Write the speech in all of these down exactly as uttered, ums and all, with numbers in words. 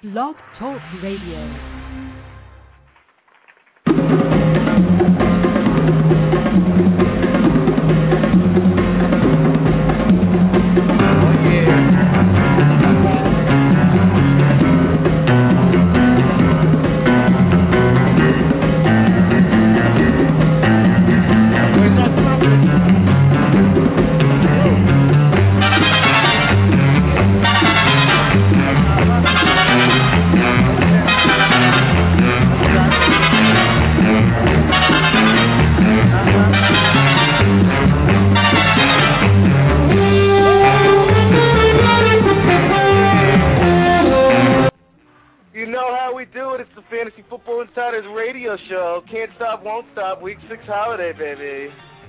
Blog Talk Radio. Won't stop, week six holiday, baby.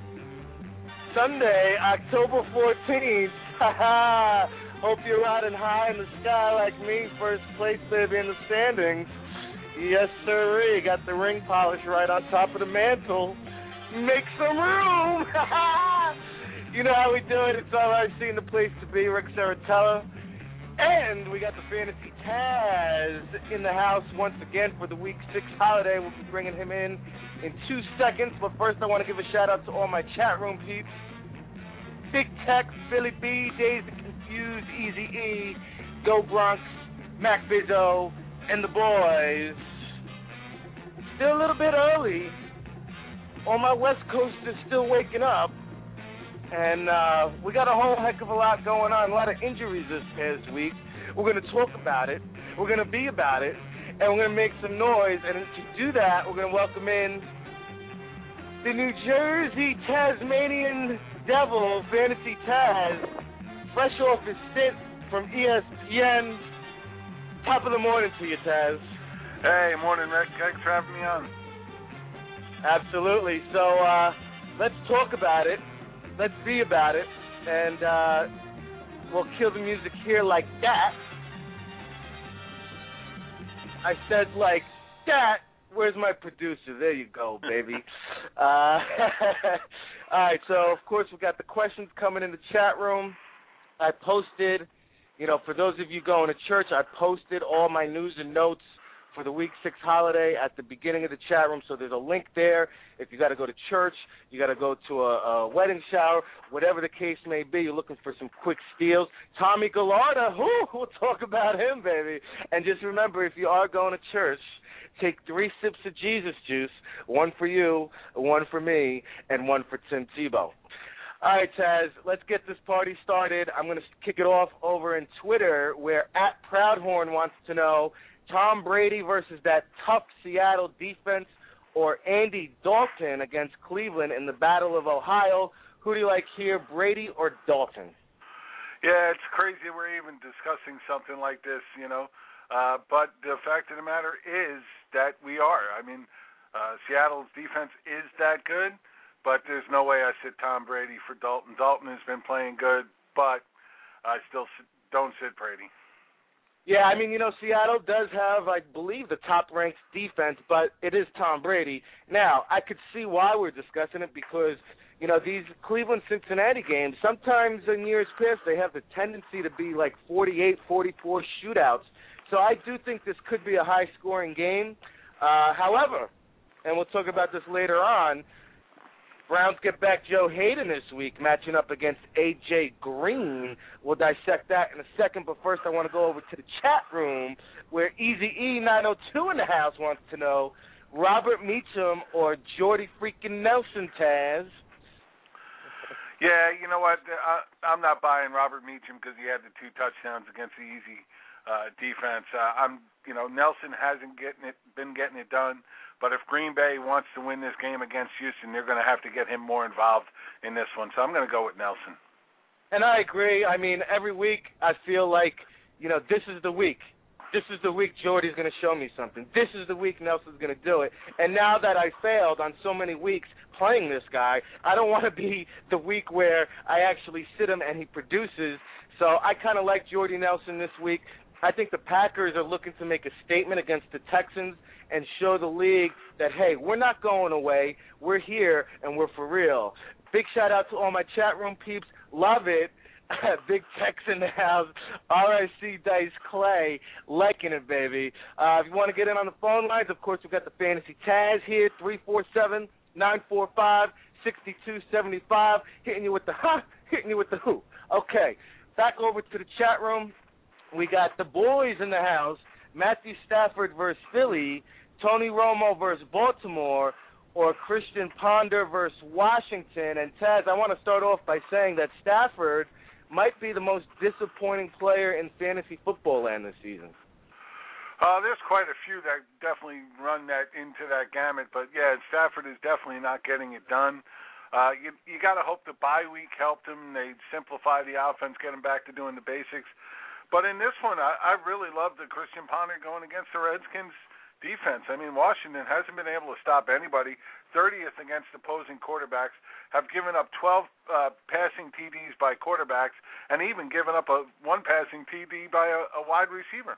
Sunday, October fourteenth. Haha. Hope you're riding high in the sky like me. First place, baby, in the standings. Yes, sir. Got the ring polish right on top of the mantle. Make some room. You know how we do it. It's all I've seen the place to be. Rick Saratella. And we got the Fantasy Taz in the house once again for the week six holiday. We'll be bringing him in in two seconds, but first I want to give a shout out to all my chat room peeps. Big Tech, Billy B, Dazed and Confused, Easy E, Go Bronx, Mac Bizzo, and the boys. Still a little bit early. All my West Coasters still waking up. And uh, we got a whole heck of a lot going on, a lot of injuries this past week. We're going to talk about it. We're going to be about it. And we're going to make some noise. And to do that, we're going to welcome in the New Jersey Tasmanian Devil, Fantasy Taz, fresh off his stint from E S P N. Top of the morning to you, Taz. Hey, morning, Rick. Thanks for having me on. Absolutely. So uh, let's talk about it. Let's be about it. And uh, we'll kill the music here like that. I said like that. Where's my producer? There you go, baby. uh, all right, so, of course, we got the questions coming in the chat room. I posted, you know, for those of you going to church, I posted all my news and notes for the week six holiday at the beginning of the chat room, so there's a link there. If you got to go to church, you got to go to a, a wedding shower, whatever the case may be, you're looking for some quick steals. Tommy Gallardo, whoo, we'll talk about him, baby. And just remember, if you are going to church, take three sips of Jesus juice, one for you, one for me, and one for Tim Tebow. All right, Taz, let's get this party started. I'm going to kick it off over in Twitter, where at Proudhorn wants to know, Tom Brady versus that tough Seattle defense or Andy Dalton against Cleveland in the Battle of Ohio. Who do you like here, Brady or Dalton? Yeah, it's crazy we're even discussing something like this, you know. Uh, but the fact of the matter is that we are. I mean, uh, Seattle's defense is that good, but there's no way I sit Tom Brady for Dalton. Dalton has been playing good, but I still don't sit Brady. Yeah, I mean, you know, Seattle does have, I believe, the top-ranked defense, but it is Tom Brady. Now, I could see why we're discussing it because, you know, these Cleveland-Cincinnati games, sometimes in years past they have the tendency to be like forty-eight, forty-four shootouts. So I do think this could be a high-scoring game. Uh, however, and we'll talk about this later on, Browns get back Joe Hayden this week, matching up against A J Green. We'll dissect that in a second, but first I want to go over to the chat room where Easy E nine oh two in the house wants to know, Robert Meacham or Jordy freaking Nelson, Taz? Yeah, you know what? I, I'm not buying Robert Meacham because he had the two touchdowns against the easy uh, defense. Uh, I'm, you know, Nelson hasn't getting it, been getting it done. But if Green Bay wants to win this game against Houston, they're going to have to get him more involved in this one. So I'm going to go with Nelson. And I agree. I mean, every week I feel like, you know, this is the week. This is the week Jordy's going to show me something. This is the week Nelson's going to do it. And now that I failed on so many weeks playing this guy, I don't want to be the week where I actually sit him and he produces. So I kind of like Jordy Nelson this week. I think the Packers are looking to make a statement against the Texans and show the league that, hey, we're not going away. We're here, and we're for real. Big shout-out to all my chat room peeps. Love it. Big Tex in the house. R I C Dice Clay, liking it, baby. Uh, if you want to get in on the phone lines, of course, we've got the Fantasy Taz here, three four seven, nine four five, six two seven five, hitting you with the ha, hitting you with the who. Okay, back over to the chat room. We got the boys in the house, Matthew Stafford versus Philly, Tony Romo versus Baltimore, or Christian Ponder versus Washington. And, Taz, I want to start off by saying that Stafford might be the most disappointing player in fantasy football land this season. Uh, there's quite a few that definitely run that into that gamut, but yeah, Stafford is definitely not getting it done. Uh, you you got to hope the bye week helped him. They simplify the offense, get him back to doing the basics. But in this one, I, I really love the Christian Ponder going against the Redskins defense. I mean, Washington hasn't been able to stop anybody. thirtieth against opposing quarterbacks, have given up twelve uh, passing T Ds by quarterbacks, and even given up a one passing T D by a, a wide receiver.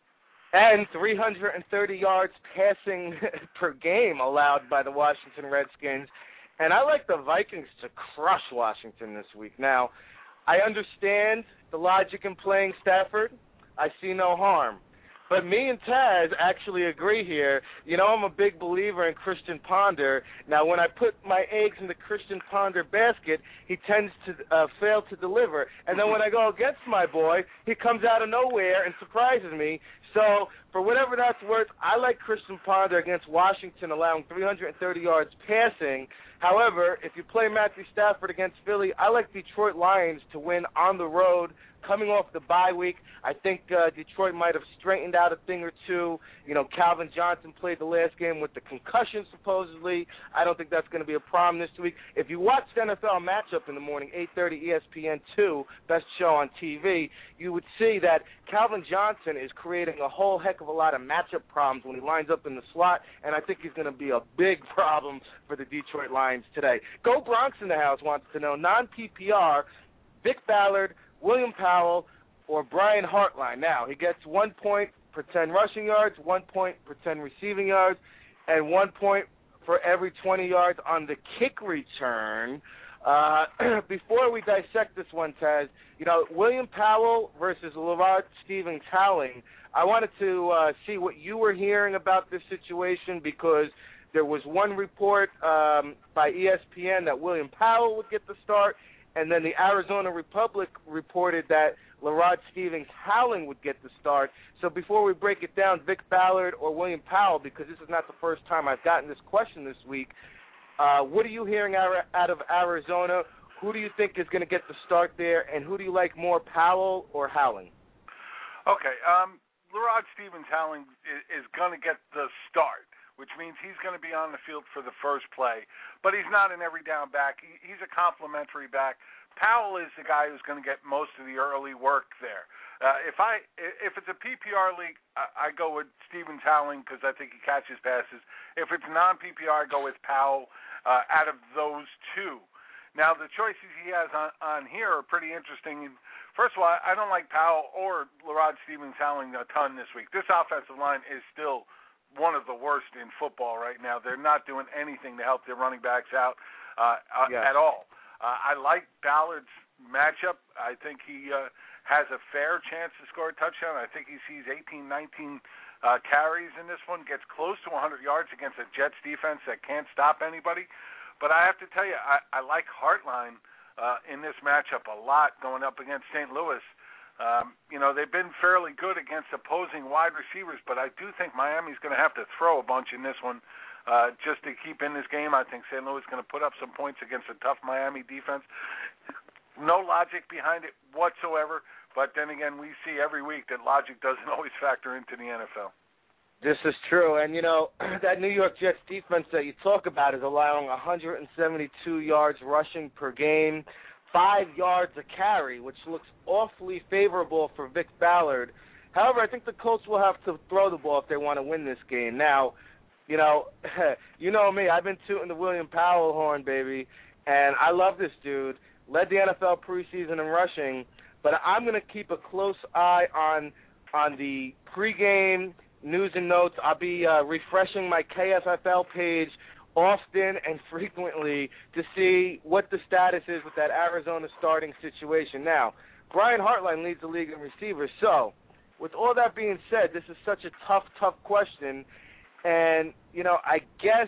And three hundred thirty yards passing per game allowed by the Washington Redskins. And I like the Vikings to crush Washington this week. Now, I understand the logic in playing Stafford. I see no harm. But me and Taz actually agree here. You know, I'm a big believer in Christian Ponder. Now, when I put my eggs in the Christian Ponder basket, he tends to uh, fail to deliver. And then when I go against my boy, he comes out of nowhere and surprises me. So, for whatever that's worth, I like Christian Ponder against Washington, allowing three hundred thirty yards passing. However, if you play Matthew Stafford against Philly, I like Detroit Lions to win on the road. Coming off the bye week, I think uh, Detroit might have straightened out a thing or two. You know, Calvin Johnson played the last game with the concussion, supposedly. I don't think that's going to be a problem this week. If you watch the N F L matchup in the morning, eight thirty E S P N two, best show on T V, you would see that Calvin Johnson is creating a whole heck of a lot of matchup problems when he lines up in the slot, and I think he's going to be a big problem for the Detroit Lions today. Go Bronx in the house wants to know, non-P P R, Vic Ballard, William Powell, or Brian Hartline. Now, he gets one point per ten rushing yards, one point per ten receiving yards, and one point for every twenty yards on the kick return. Uh, before we dissect this one, Taz, you know, William Powell versus Larard Stevens-Howling, I wanted to uh, see what you were hearing about this situation, because there was one report um, by E S P N that William Powell would get the start, and then the Arizona Republic reported that Larard Stevens-Howling would get the start. So before we break it down, Vic Ballard or William Powell, because this is not the first time I've gotten this question this week, uh, what are you hearing out of Arizona? Who do you think is going to get the start there, and who do you like more, Powell or Howling? Okay, um, Larard Stevens-Howling is, is going to get the start, which means he's going to be on the field for the first play. But he's not an every down back. He, he's a complimentary back. Powell is the guy who's going to get most of the early work there. Uh, if I if it's a P P R league, I, I go with Stevens-Howling because I think he catches passes. If it's non-P P R, I go with Powell uh, out of those two. Now, the choices he has on, on here are pretty interesting. First of all, I don't like Powell or Larard Stevens-Howling a ton this week. This offensive line is still one of the worst in football right now. They're not doing anything to help their running backs out uh, uh, yes. at all. Uh, I like Ballard's matchup. I think he uh, has a fair chance to score a touchdown. I think he sees eighteen, nineteen uh, carries in this one, gets close to one hundred yards against a Jets defense that can't stop anybody. But I have to tell you, I, I like Hartline uh, in this matchup a lot going up against Saint Louis. Um, you know, they've been fairly good against opposing wide receivers, but I do think Miami's going to have to throw a bunch in this one uh, just to keep in this game. I think Saint Louis is going to put up some points against a tough Miami defense. No logic behind it whatsoever, but then again, we see every week that logic doesn't always factor into the N F L. This is true, and, you know, that New York Jets defense that you talk about is allowing one hundred seventy-two yards rushing per game, five yards a carry, which looks awfully favorable for Vic Ballard. However, I think the Colts will have to throw the ball if they want to win this game. Now, you know, you know me, I've been tooting the William Powell horn, baby, and I love this dude. Led the N F L preseason in rushing, but I'm going to keep a close eye on on the pregame news and notes. I'll be uh, refreshing my K F F L page often and frequently to see what the status is with that Arizona starting situation. Now, Brian Hartline leads the league in receivers, so with all that being said, this is such a tough, tough question, and, you know, I guess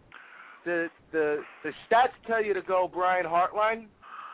the the the stats tell you to go Brian Hartline,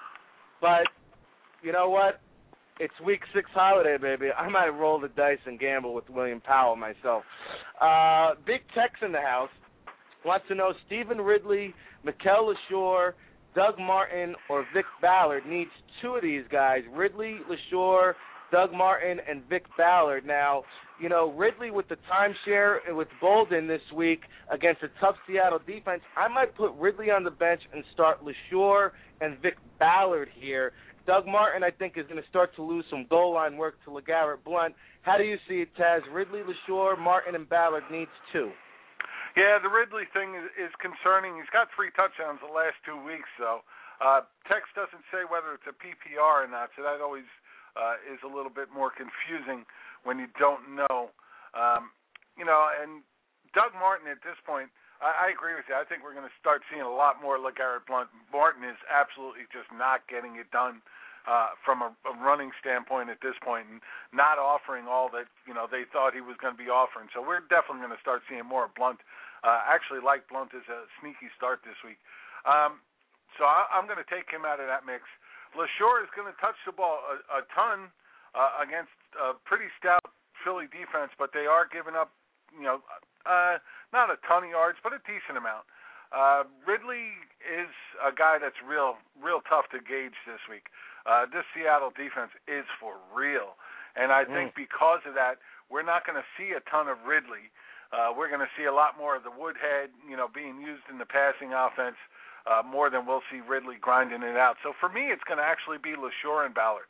but you know what? It's week six holiday, baby. I might roll the dice and gamble with William Powell myself. Uh, Big Tex in the house wants to know Stephen Ridley, Mikel Leshoure, Doug Martin, or Vic Ballard. Needs two of these guys, Ridley, Leshoure, Doug Martin, and Vic Ballard. Now, you know, Ridley with the timeshare with Bolden this week against a tough Seattle defense, I might put Ridley on the bench and start Leshoure and Vic Ballard here. Doug Martin, I think, is going to start to lose some goal line work to LeGarrette Blount. How do you see it, Taz? Ridley, Leshoure, Martin, and Ballard needs two. Yeah, the Ridley thing is, is concerning. He's got three touchdowns the last two weeks, though. Uh, Tex doesn't say whether it's a P P R or not, so that always uh, is a little bit more confusing when you don't know. Um, you know, and Doug Martin at this point, I, I agree with you. I think we're going to start seeing a lot more LeGarrette Blount. Martin is absolutely just not getting it done uh, from a, a running standpoint at this point, and not offering all that you know they thought he was going to be offering. So we're definitely going to start seeing more of Blount. Uh, actually, like Blount is a sneaky start this week. Um, so I, I'm going to take him out of that mix. Leshoure is going to touch the ball a, a ton uh, against a pretty stout Philly defense, but they are giving up, you know, uh, not a ton of yards, but a decent amount. Uh, Ridley is a guy that's real, real tough to gauge this week. Uh, this Seattle defense is for real, and I think mm. because of that, we're not going to see a ton of Ridley. Uh, we're going to see a lot more of the Woodhead, you know, being used in the passing offense uh, more than we'll see Ridley grinding it out. So for me, it's going to actually be Leshoure and Ballard.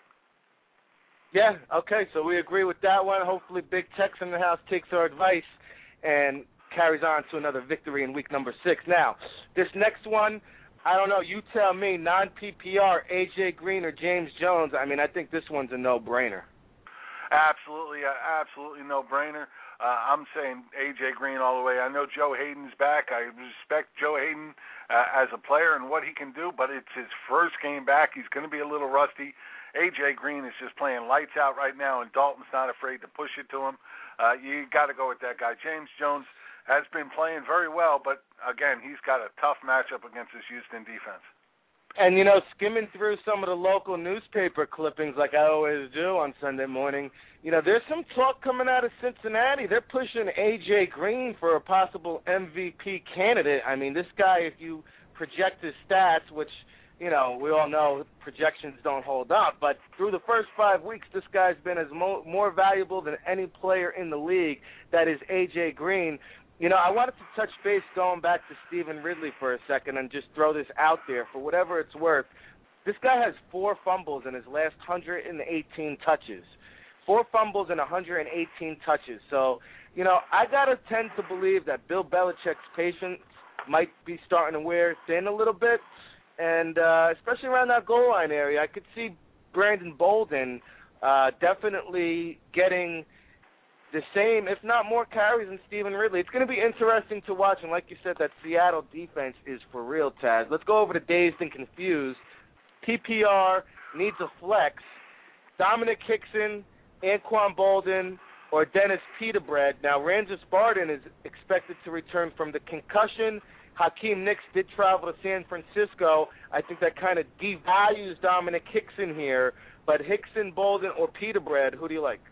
Yeah, okay, so we agree with that one. Hopefully Big Tex in the house takes our advice and carries on to another victory in week number six. Now, this next one, I don't know, you tell me, non-P P R, A J Green or James Jones. I mean, I think this one's a no-brainer. Absolutely, uh, absolutely no-brainer. Uh, I'm saying A J Green all the way. I know Joe Hayden's back. I respect Joe Hayden uh, as a player and what he can do, but it's his first game back. He's going to be a little rusty. A J Green is just playing lights out right now, and Dalton's not afraid to push it to him. Uh, you got to go with that guy. James Jones has been playing very well, but, again, he's got a tough matchup against this Houston defense. And, you know, skimming through some of the local newspaper clippings like I always do on Sunday morning, you know, there's some talk coming out of Cincinnati. They're pushing A J Green for a possible M V P candidate. I mean, this guy, if you project his stats, which, you know, we all know projections don't hold up, but through the first five weeks, this guy's been as mo- more valuable than any player in the league. That is A J Green. You know, I wanted to touch base going back to Stephen Ridley for a second and just throw this out there for whatever it's worth. This guy has four fumbles in his last one hundred eighteen touches. Four fumbles and one hundred eighteen touches. So, you know, I got to tend to believe that Bill Belichick's patience might be starting to wear thin a little bit. And uh, especially around that goal line area, I could see Brandon Bolden uh, definitely getting the same, if not more, carries than Stephen Ridley. It's going to be interesting to watch, and like you said, that Seattle defense is for real, Taz. Let's go over to Dazed and Confused. P P R needs a flex. Dominic Hickson, Anquan Bolden, or Dennis Peterbread. Now, Ramses Barden is expected to return from the concussion. Hakeem Nicks did travel to San Francisco. I think that kind of devalues Dominic Hickson here. But Hickson, Bolden, or Peterbread, who do you like?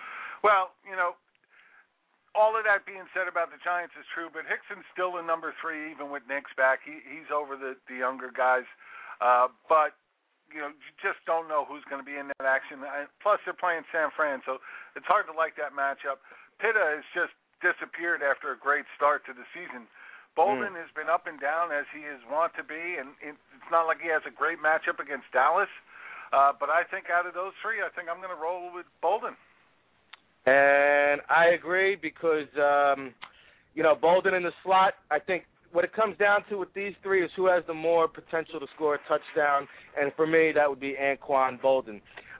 Well, you know, all of that being said about the Giants is true, but Hickson's still the number three, even with Nicks back. He, he's over the, the younger guys. Uh, but, you know, you just don't know who's going to be in that action. Plus, they're playing San Fran, so it's hard to like that matchup. Pitta has just disappeared after a great start to the season. Bolden mm. has been up and down as he is wont to be, and it's not like he has a great matchup against Dallas. Uh, but I think out of those three, I think I'm going to roll with Bolden. And I agree because, um, you know, Bolden in the slot, I think what it comes down to with these three is who has the more potential to score a touchdown, and for me, that would be Anquan Bolden.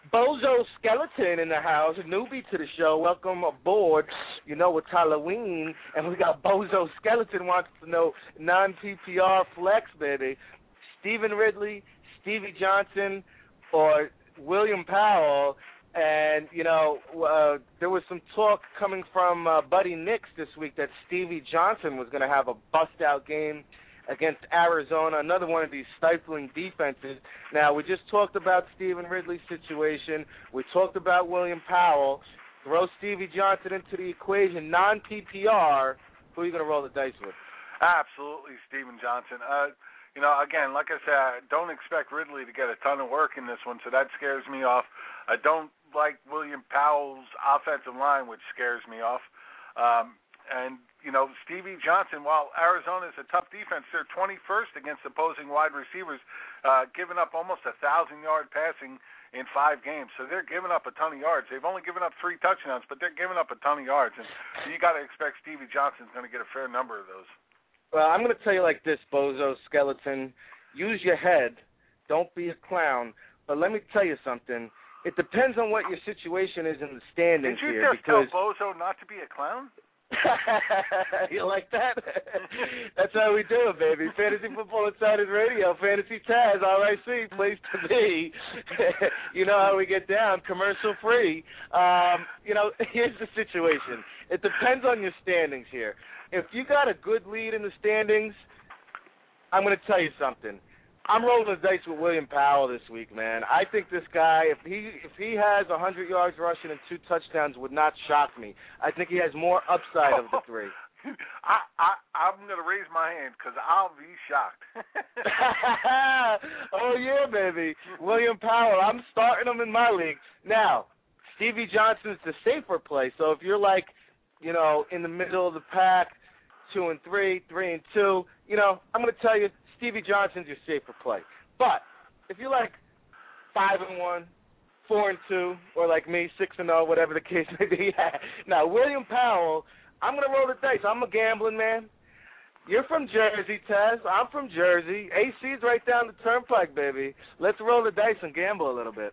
Bozo Skeleton in the house, a newbie to the show. Welcome aboard. You know it's Halloween, and we got Bozo Skeleton wants to know non-P P R flex, baby. Stephen Ridley, Stevie Johnson, or William Powell. And, you know, uh, there was some talk coming from uh, Buddy Nix this week that Stevie Johnson was going to have a bust-out game against Arizona, another one of these stifling defenses. Now, we just talked about Stephen Ridley's situation. We talked about William Powell. Throw Stevie Johnson into the equation, non-P P R. Who are you going to roll the dice with? Absolutely, Stephen Johnson. Uh, you know, again, like I said, I don't expect Ridley to get a ton of work in this one, so that scares me off. I don't like William Powell's offensive line, which scares me off. Um, and, you know, Stevie Johnson, while Arizona is a tough defense, they're twenty-first against opposing wide receivers, uh, giving up almost one thousand yard passing in five games. So they're giving up a ton of yards. They've only given up three touchdowns, but they're giving up a ton of yards. And you got to expect Stevie Johnson's going to get a fair number of those. Well, I'm going to tell you like this, Bozo Skeleton. Use your head. Don't be a clown. But let me tell you something. It depends on what your situation is in the standings here. Did you here just because... tell Bozo not to be a clown? You like that? That's how we do it, baby. Fantasy Football Insiders Radio, Fantasy Taz, R I C, place to be. You know how we get down, commercial free. Um, you know, here's the situation. It depends on your standings here. If you got a good lead in the standings, I'm going to tell you something. I'm rolling the dice with William Powell this week, man. I think this guy, if he if he has one hundred yards rushing and two touchdowns, would not shock me. I think he has more upside of the three. I, I, I'm going to raise my hand because I'll be shocked. Oh, yeah, baby. William Powell, I'm starting him in my league. Now, Stevie Johnson's the safer play, so if you're like, you know, in the middle of the pack, two and three, three and two, you know, I'm going to tell you, Stevie Johnson's your safer play. But if you're like five and one, four and two, or like me, six and zero, whatever the case may be, now William Powell, I'm gonna roll the dice. I'm a gambling man. You're from Jersey, Taz. I'm from Jersey. A C's right down the turnpike, baby. Let's roll the dice and gamble a little bit.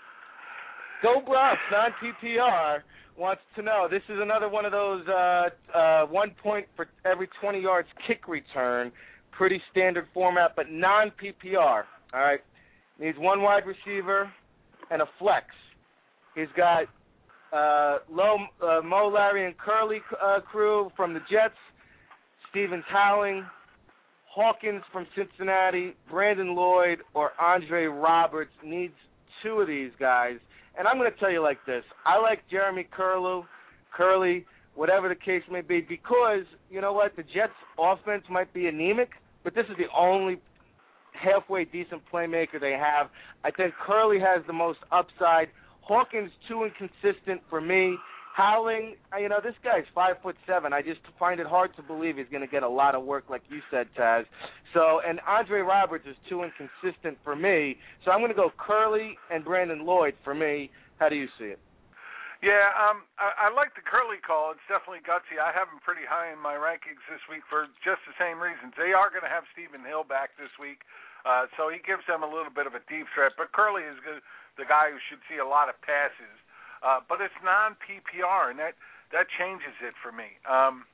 Go Buffs, non-P P R wants to know. This is another one of those uh, uh, one point for every twenty yards kick return. Pretty standard format, but non-P P R, all right? Needs one wide receiver and a flex. He's got uh, Low, uh, Mo, Larry, and Curly uh, crew from the Jets, Stevens Howling, Hawkins from Cincinnati, Brandon Lloyd, or Andre Roberts. Needs two of these guys. And I'm going to tell you like this. I like Jeremy Curlew, Curly, whatever the case may be, because, you know what, the Jets' offense might be anemic, but this is the only halfway decent playmaker they have. I think Curly has the most upside. Hawkins, too inconsistent for me. Howling, you know, this guy's five foot seven. I just find it hard to believe he's going to get a lot of work, like you said, Taz. So, and Andre Roberts is too inconsistent for me. So I'm going to go Curly and Brandon Lloyd for me. How do you see it? Yeah, um, I, I like the Curly call. It's definitely gutsy. I have him pretty high in my rankings this week for just the same reasons. They are going to have Stephen Hill back this week, uh, so he gives them a little bit of a deep threat. But Curly is good, the guy who should see a lot of passes. Uh, but it's non-P P R, and that, that changes it for me. Um,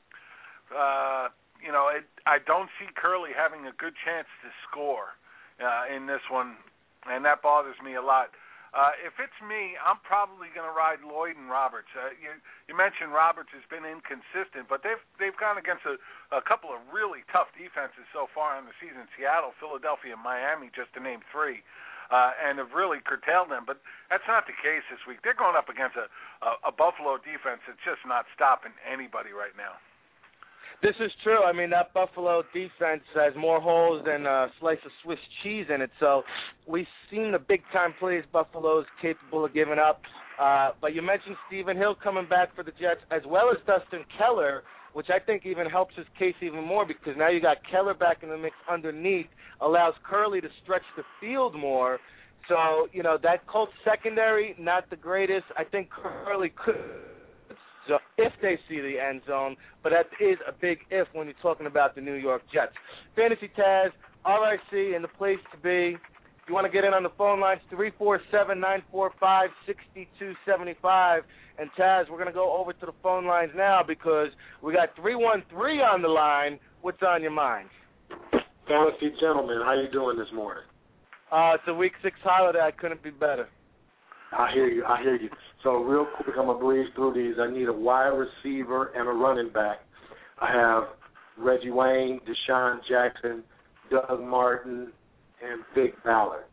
uh, you know, it, I don't see Curly having a good chance to score uh, in this one, and that bothers me a lot. Uh, if it's me, I'm probably going to ride Lloyd and Roberts. Uh, you, you mentioned Roberts has been inconsistent, but they've they've gone against a, a couple of really tough defenses so far in the season: Seattle, Philadelphia, and Miami, just to name three, uh, and have really curtailed them. But that's not the case this week. They're going up against a, a, a Buffalo defense that's just not stopping anybody right now. This is true. I mean, that Buffalo defense has more holes than a slice of Swiss cheese in it. So we've seen the big-time plays Buffalo's capable of giving up. Uh, but you mentioned Stephen Hill coming back for the Jets, as well as Dustin Keller, which I think even helps his case even more because now you got Keller back in the mix underneath, allows Curly to stretch the field more. So, you know, that Colts secondary, not the greatest. I think Curly could. So if they see the end zone, but that is a big if when you're talking about the New York Jets. Fantasy Taz, R I C, and the place to be. you want to get in on the phone lines, three four seven, nine four five, six two seven five. And, Taz, we're going to go over to the phone lines now because we got three one three on the line. What's on your mind? Fantasy gentlemen, how you doing this morning? Uh, it's a week six holiday. I couldn't be better. I hear you. I hear you. So real quick, I'm going to breeze through these. I need a wide receiver and a running back. I have Reggie Wayne, Deshaun Jackson, Doug Martin, and Vic Ballard.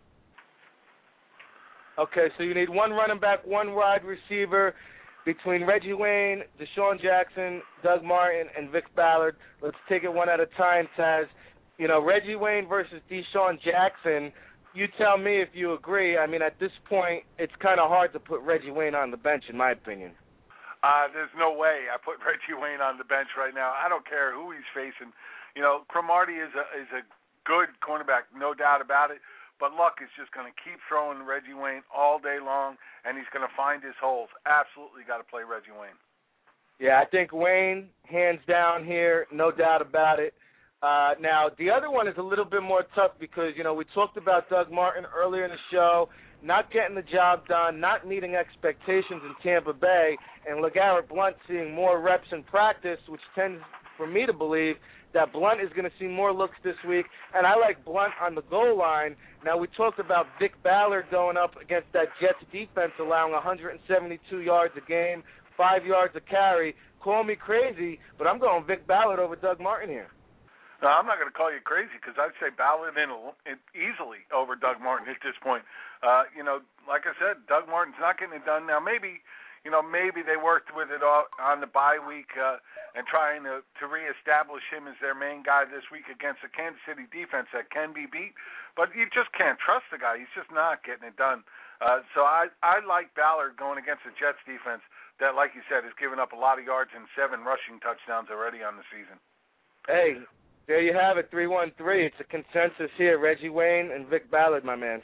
Okay, so you need one running back, one wide receiver between Reggie Wayne, Deshaun Jackson, Doug Martin, and Vic Ballard. Let's take it one at a time, Taz. You know, Reggie Wayne versus Deshaun Jackson, you tell me if you agree. I mean, at this point, it's kind of hard to put Reggie Wayne on the bench, in my opinion. Uh, there's no way I put Reggie Wayne on the bench right now. I don't care who he's facing. You know, Cromartie is a is a good cornerback, no doubt about it. But Luck is just going to keep throwing Reggie Wayne all day long, and he's going to find his holes. Absolutely got to play Reggie Wayne. Yeah, I think Wayne, hands down here, no doubt about it. Uh, now, the other one is a little bit more tough because, you know, we talked about Doug Martin earlier in the show, not getting the job done, not meeting expectations in Tampa Bay, and LeGarrette Blount seeing more reps in practice, which tends for me to believe that Blount is going to see more looks this week, and I like Blount on the goal line. Now, we talked about Vic Ballard going up against that Jets defense, allowing one hundred seventy-two yards a game, five yards a carry. Call me crazy, but I'm going Vic Ballard over Doug Martin here. No, I'm not going to call you crazy because I'd say Ballard in, in easily over Doug Martin at this point. Uh, you know, like I said, Doug Martin's not getting it done. Now, maybe, you know, maybe they worked with it all on the bye week uh, and trying to, to reestablish him as their main guy this week against a Kansas City defense that can be beat. But you just can't trust the guy. He's just not getting it done. Uh, so I, I like Ballard going against the Jets defense that, like you said, has given up a lot of yards and seven rushing touchdowns already on the season. Hey, there you have it, three one three. It's a consensus here, Reggie Wayne and Vic Ballard, my man.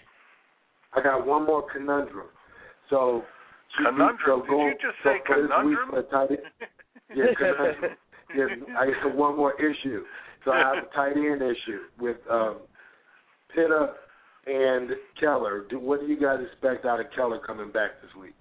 I got one more conundrum. So, conundrum? So Did go, you just say so conundrum? Week, uh, tight, yeah, conundrum. Yeah, I got one more issue. So I have a tight end issue with um, Pitta and Keller. Do, what do you guys expect out of Keller coming back this week?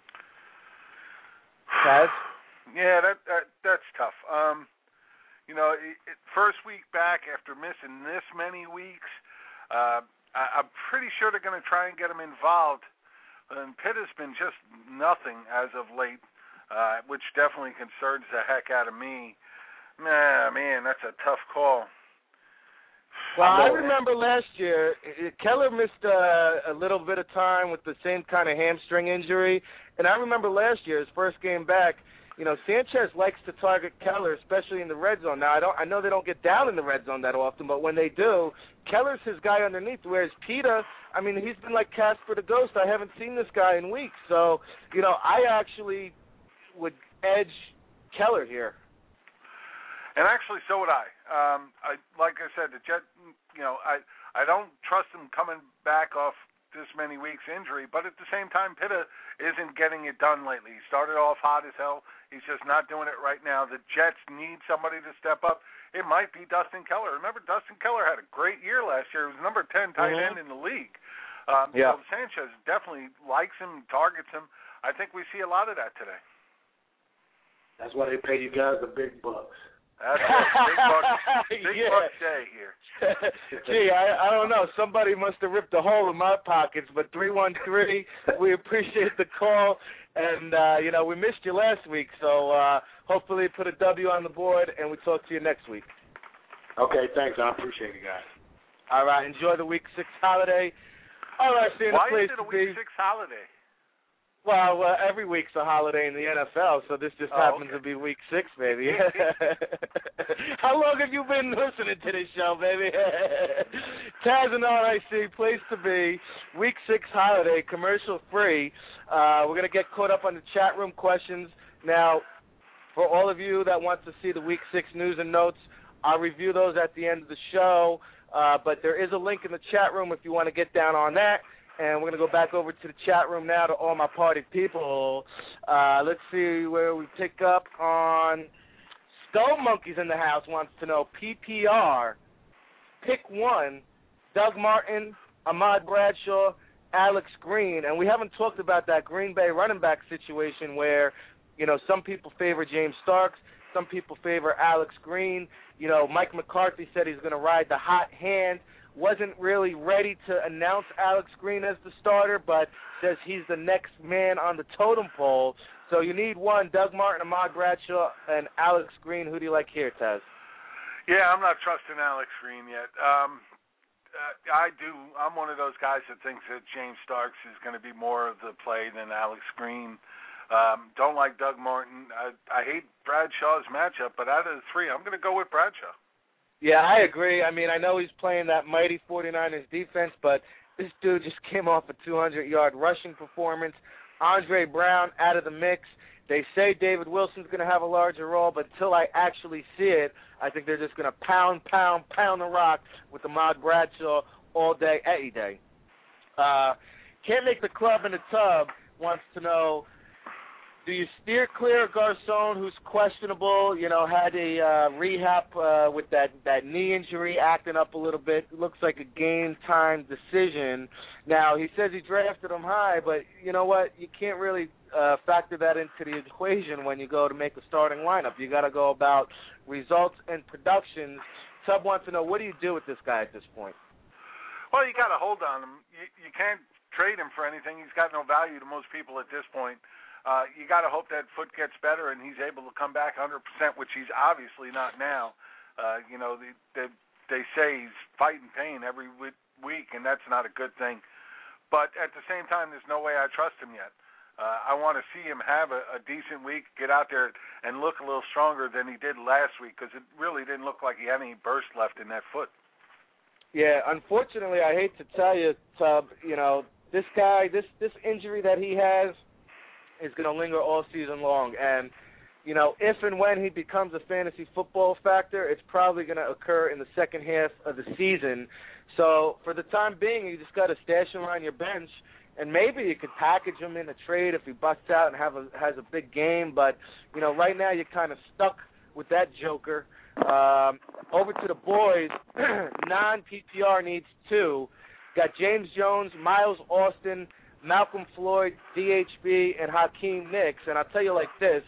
Taz? Yeah, that, that that's tough. Um, you know, it, it, first week back after missing this many weeks, uh, I, I'm pretty sure they're going to try and get him involved. And Pitt has been just nothing as of late, uh, which definitely concerns the heck out of me. Nah, man, that's a tough call. Well, I remember last year, Keller missed uh, a little bit of time with the same kind of hamstring injury. And I remember last year, his first game back, you know, Sanchez likes to target Keller, especially in the red zone. Now, I don't, I know they don't get down in the red zone that often, but when they do, Keller's his guy underneath, whereas Pitta, I mean, he's been like Casper the Ghost. I haven't seen this guy in weeks. So, you know, I actually would edge Keller here. And actually, so would I. Um, I like I said, the Jet. You know, I I don't trust him coming back off this many weeks injury, but at the same time, Pitta isn't getting it done lately. He started off hot as hell. He's just not doing it right now. The Jets need somebody to step up. It might be Dustin Keller. Remember, Dustin Keller had a great year last year. He was number ten tight end in the league. Um, yeah. So Sanchez definitely likes him, targets him. I think we see a lot of that today. That's why they pay you guys the big bucks. That's it. Big bucks, big yeah. bucks day here. Gee, I, I don't know. Somebody must have ripped a hole in my pockets, but three one three, we appreciate the call. And, uh, you know, we missed you last week, so uh, hopefully put a W on the board, and we talk to you next week. Okay, thanks. I appreciate it, guys. All right, enjoy the Week six holiday. All right, see you in the Why place is it a to Week be. six holiday? Well, uh, every week's a holiday in the N F L, so this just oh, happens okay. to be Week six, baby. How long have you been listening to this show, baby? Taz and R I C, place to be, Week six holiday, commercial free. Uh, we're going to get caught up on the chat room questions. Now, for all of you that want to see the Week six news and notes, I'll review those at the end of the show. Uh, but there is a link in the chat room if you want to get down on that. And we're going to go back over to the chat room now to all my party people. Uh, let's see where we pick up on Skull Monkeys in the house wants to know P P R, pick one, Doug Martin, Ahmad Bradshaw, Alex Green, and we haven't talked about that Green Bay running back situation where, you know, some people favor James Starks, some people favor Alex Green. You know, Mike McCarthy said he's going to ride the hot hand. Wasn't really ready to announce Alex Green as the starter, but says he's the next man on the totem pole. So you need one, Doug Martin, Ahmad Bradshaw, and Alex Green. Who do you like here, Taz? Yeah, I'm not trusting Alex Green yet. Um, uh, I do. I'm one of those guys that thinks that James Starks is going to be more of the play than Alex Green. Um, don't like Doug Martin. I, I hate Bradshaw's matchup, but out of the three, I'm going to go with Bradshaw. Yeah, I agree. I mean, I know he's playing that mighty 49ers defense, but this dude just came off a two hundred yard rushing performance. Andre Brown out of the mix. They say David Wilson's going to have a larger role, but until I actually see it, I think they're just going to pound, pound, pound the rock with Ahmad Bradshaw all day, any day. Uh, can't make the club in the tub wants to know, do you steer clear of Garcon, who's questionable, you know, had a uh, rehab uh, with that, that knee injury, acting up a little bit. It looks like a game-time decision. Now, he says he drafted him high, but you know what? You can't really uh, factor that into the equation when you go to make a starting lineup. You got to go about results and productions. Tub wants to know, what do you do with this guy at this point? Well, you got to hold on him. You, you can't trade him for anything. He's got no value to most people at this point. Uh, you got to hope that foot gets better and he's able to come back one hundred percent, which he's obviously not now. Uh, you know, they, they, they say he's fighting pain every week, and that's not a good thing. But at the same time, there's no way I trust him yet. Uh, I want to see him have a, a decent week, get out there and look a little stronger than he did last week, because it really didn't look like he had any burst left in that foot. Yeah, unfortunately, I hate to tell you, Tub, you know, this guy, this, this injury that he has, is going to linger all season long. And, you know, if and when he becomes a fantasy football factor, it's probably going to occur in the second half of the season. So for the time being, you just got to stash him on your bench, and maybe you could package him in a trade if he busts out and have a, has a big game. But, you know, right now you're kind of stuck with that joker. Um, over to the boys, non-P P R needs two. Got James Jones, Miles Austin, Malcolm Floyd, D H B, and Hakeem Nicks. And I'll tell you like this,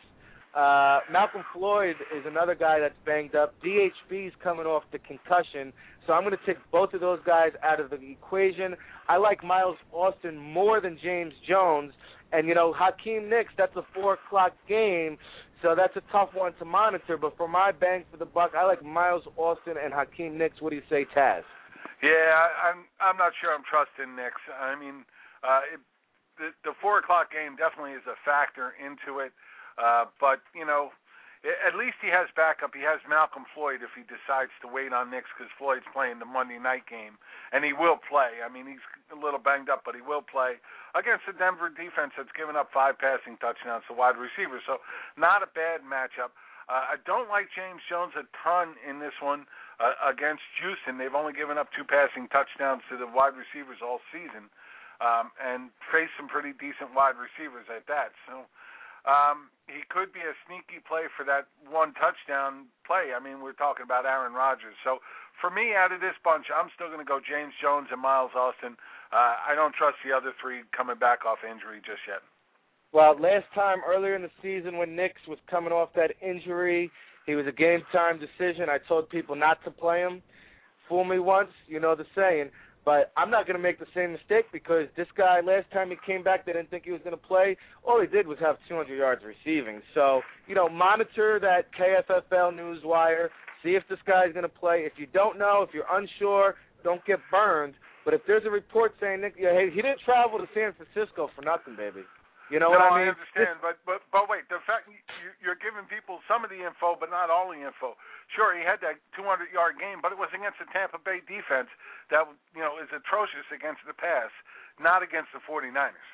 uh, Malcolm Floyd is another guy that's banged up. D H B's coming off the concussion. So I'm going to take both of those guys out of the equation. I like Miles Austin more than James Jones. And, you know, Hakeem Nicks, that's a four o'clock game, so that's a tough one to monitor. But for my bang for the buck, I like Miles Austin and Hakeem Nicks. What do you say, Taz? Yeah, I'm I'm not sure I'm trusting Nicks. I mean, Uh, it, the, the four o'clock game definitely is a factor into it, uh, but you know, it, at least he has backup. He has Malcolm Floyd if he decides to wait on Nicks, because Floyd's playing the Monday night game, and he will play. I mean, he's a little banged up, but he will play against the Denver defense that's given up five passing touchdowns to wide receivers. So not a bad matchup. Uh, I don't like James Jones a ton in this one uh, against Houston. They've only given up two passing touchdowns to the wide receivers all season. Um, and face some pretty decent wide receivers at that. So um, he could be a sneaky play for that one touchdown play. I mean, we're talking about Aaron Rodgers. So for me, out of this bunch, I'm still going to go James Jones and Miles Austin. Uh, I don't trust the other three coming back off injury just yet. Well, last time earlier in the season when Nicks was coming off that injury, he was a game-time decision. I told people not to play him. Fool me once, you know the saying. But I'm not going to make the same mistake, because this guy, last time he came back, they didn't think he was going to play. All he did was have two hundred yards receiving. So, you know, monitor that K F F L Newswire. See if this guy's going to play. If you don't know, if you're unsure, don't get burned. But if there's a report saying, yeah, hey, he didn't travel to San Francisco for nothing, baby. You know no, what I mean? I understand, but, but but wait, the fact you're giving people some of the info, but not all the info. Sure, he had that two hundred yard game, but it was against the Tampa Bay defense that, you know, is atrocious against the pass, not against the 49ers.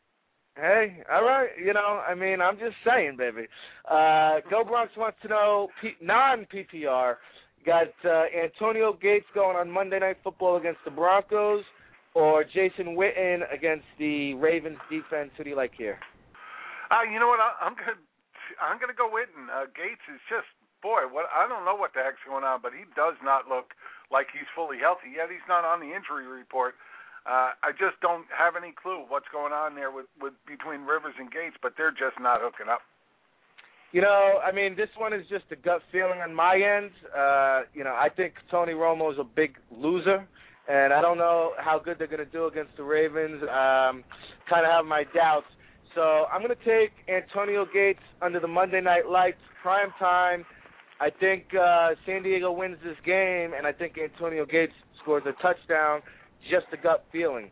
Hey, all right, you know, I mean, I'm just saying, baby. Uh, Go Bronx wants to know, P- non-P P R, got uh, Antonio Gates going on Monday Night Football against the Broncos, or Jason Witten against the Ravens defense? Who do you like here? Uh, you know what? I, I'm gonna I'm gonna go Witten. Uh, Gates is just boy. What I don't know what the heck's going on, but he does not look like he's fully healthy yet. He's not on the injury report. Uh, I just don't have any clue what's going on there with, with between Rivers and Gates, but they're just not hooking up. You know, I mean, this one is just a gut feeling on my end. Uh, you know, I think Tony Romo is a big loser, and I don't know how good they're going to do against the Ravens. Um, kind of have my doubts. So I'm going to take Antonio Gates under the Monday Night Lights, prime time. I think uh, San Diego wins this game, and I think Antonio Gates scores a touchdown. Just a gut feeling.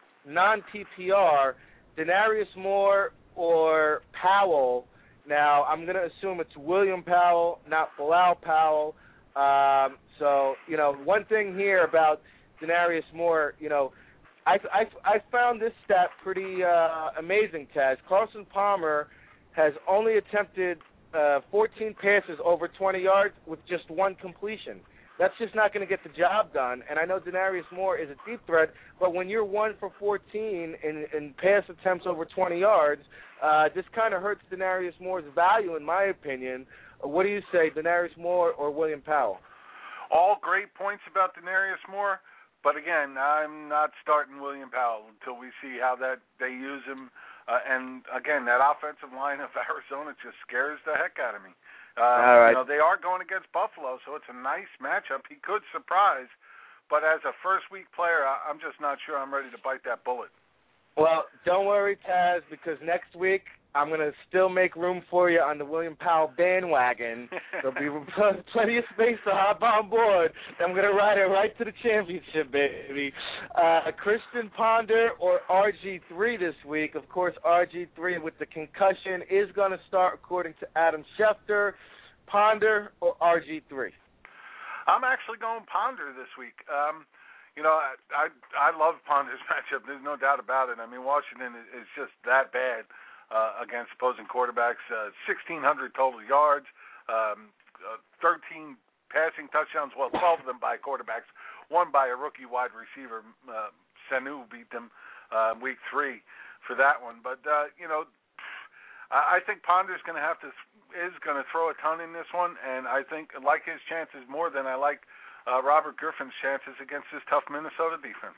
Non-P P R, Denarius Moore or Powell. Now, I'm going to assume it's William Powell, not Bilal Powell. Um, so, you know, one thing here about Denarius Moore, you know, I, I, I found this stat pretty uh, amazing, Taz. Carson Palmer has only attempted uh, fourteen passes over twenty yards with just one completion. That's just not going to get the job done. And I know Denarius Moore is a deep threat, but when you're one for fourteen in, in pass attempts over twenty yards, uh, this kind of hurts Denarius Moore's value, in my opinion. What do you say, Denarius Moore or William Powell? All great points about Denarius Moore, but again, I'm not starting William Powell until we see how that they use him. Uh, and again, that offensive line of Arizona just scares the heck out of me. Uh, All right. You know, they are going against Buffalo, so it's a nice matchup. He could surprise, but as a first-week player, I, I'm just not sure I'm ready to bite that bullet. Well, don't worry, Taz, because next week I'm going to still make room for you on the William Powell bandwagon. There'll be plenty of space to hop on board. I'm going to ride it right to the championship, baby. Uh, Christian Ponder or R G three this week. Of course, R G three with the concussion is going to start, according to Adam Schefter. Ponder or R G three? I'm actually going Ponder this week. Um, you know, I, I I love Ponder's matchup. There's no doubt about it. I mean, Washington is just that bad uh, against opposing quarterbacks. Uh, sixteen hundred total yards, um, uh, thirteen passing touchdowns. Well, twelve of them by quarterbacks, one by a rookie wide receiver. Uh, Sanu beat them uh, week three for that one. But uh, you know, I, I think Ponder's going to have to is going to throw a ton in this one, and I think I like his chances more than I like Uh, Robert Griffin's chances against this tough Minnesota defense.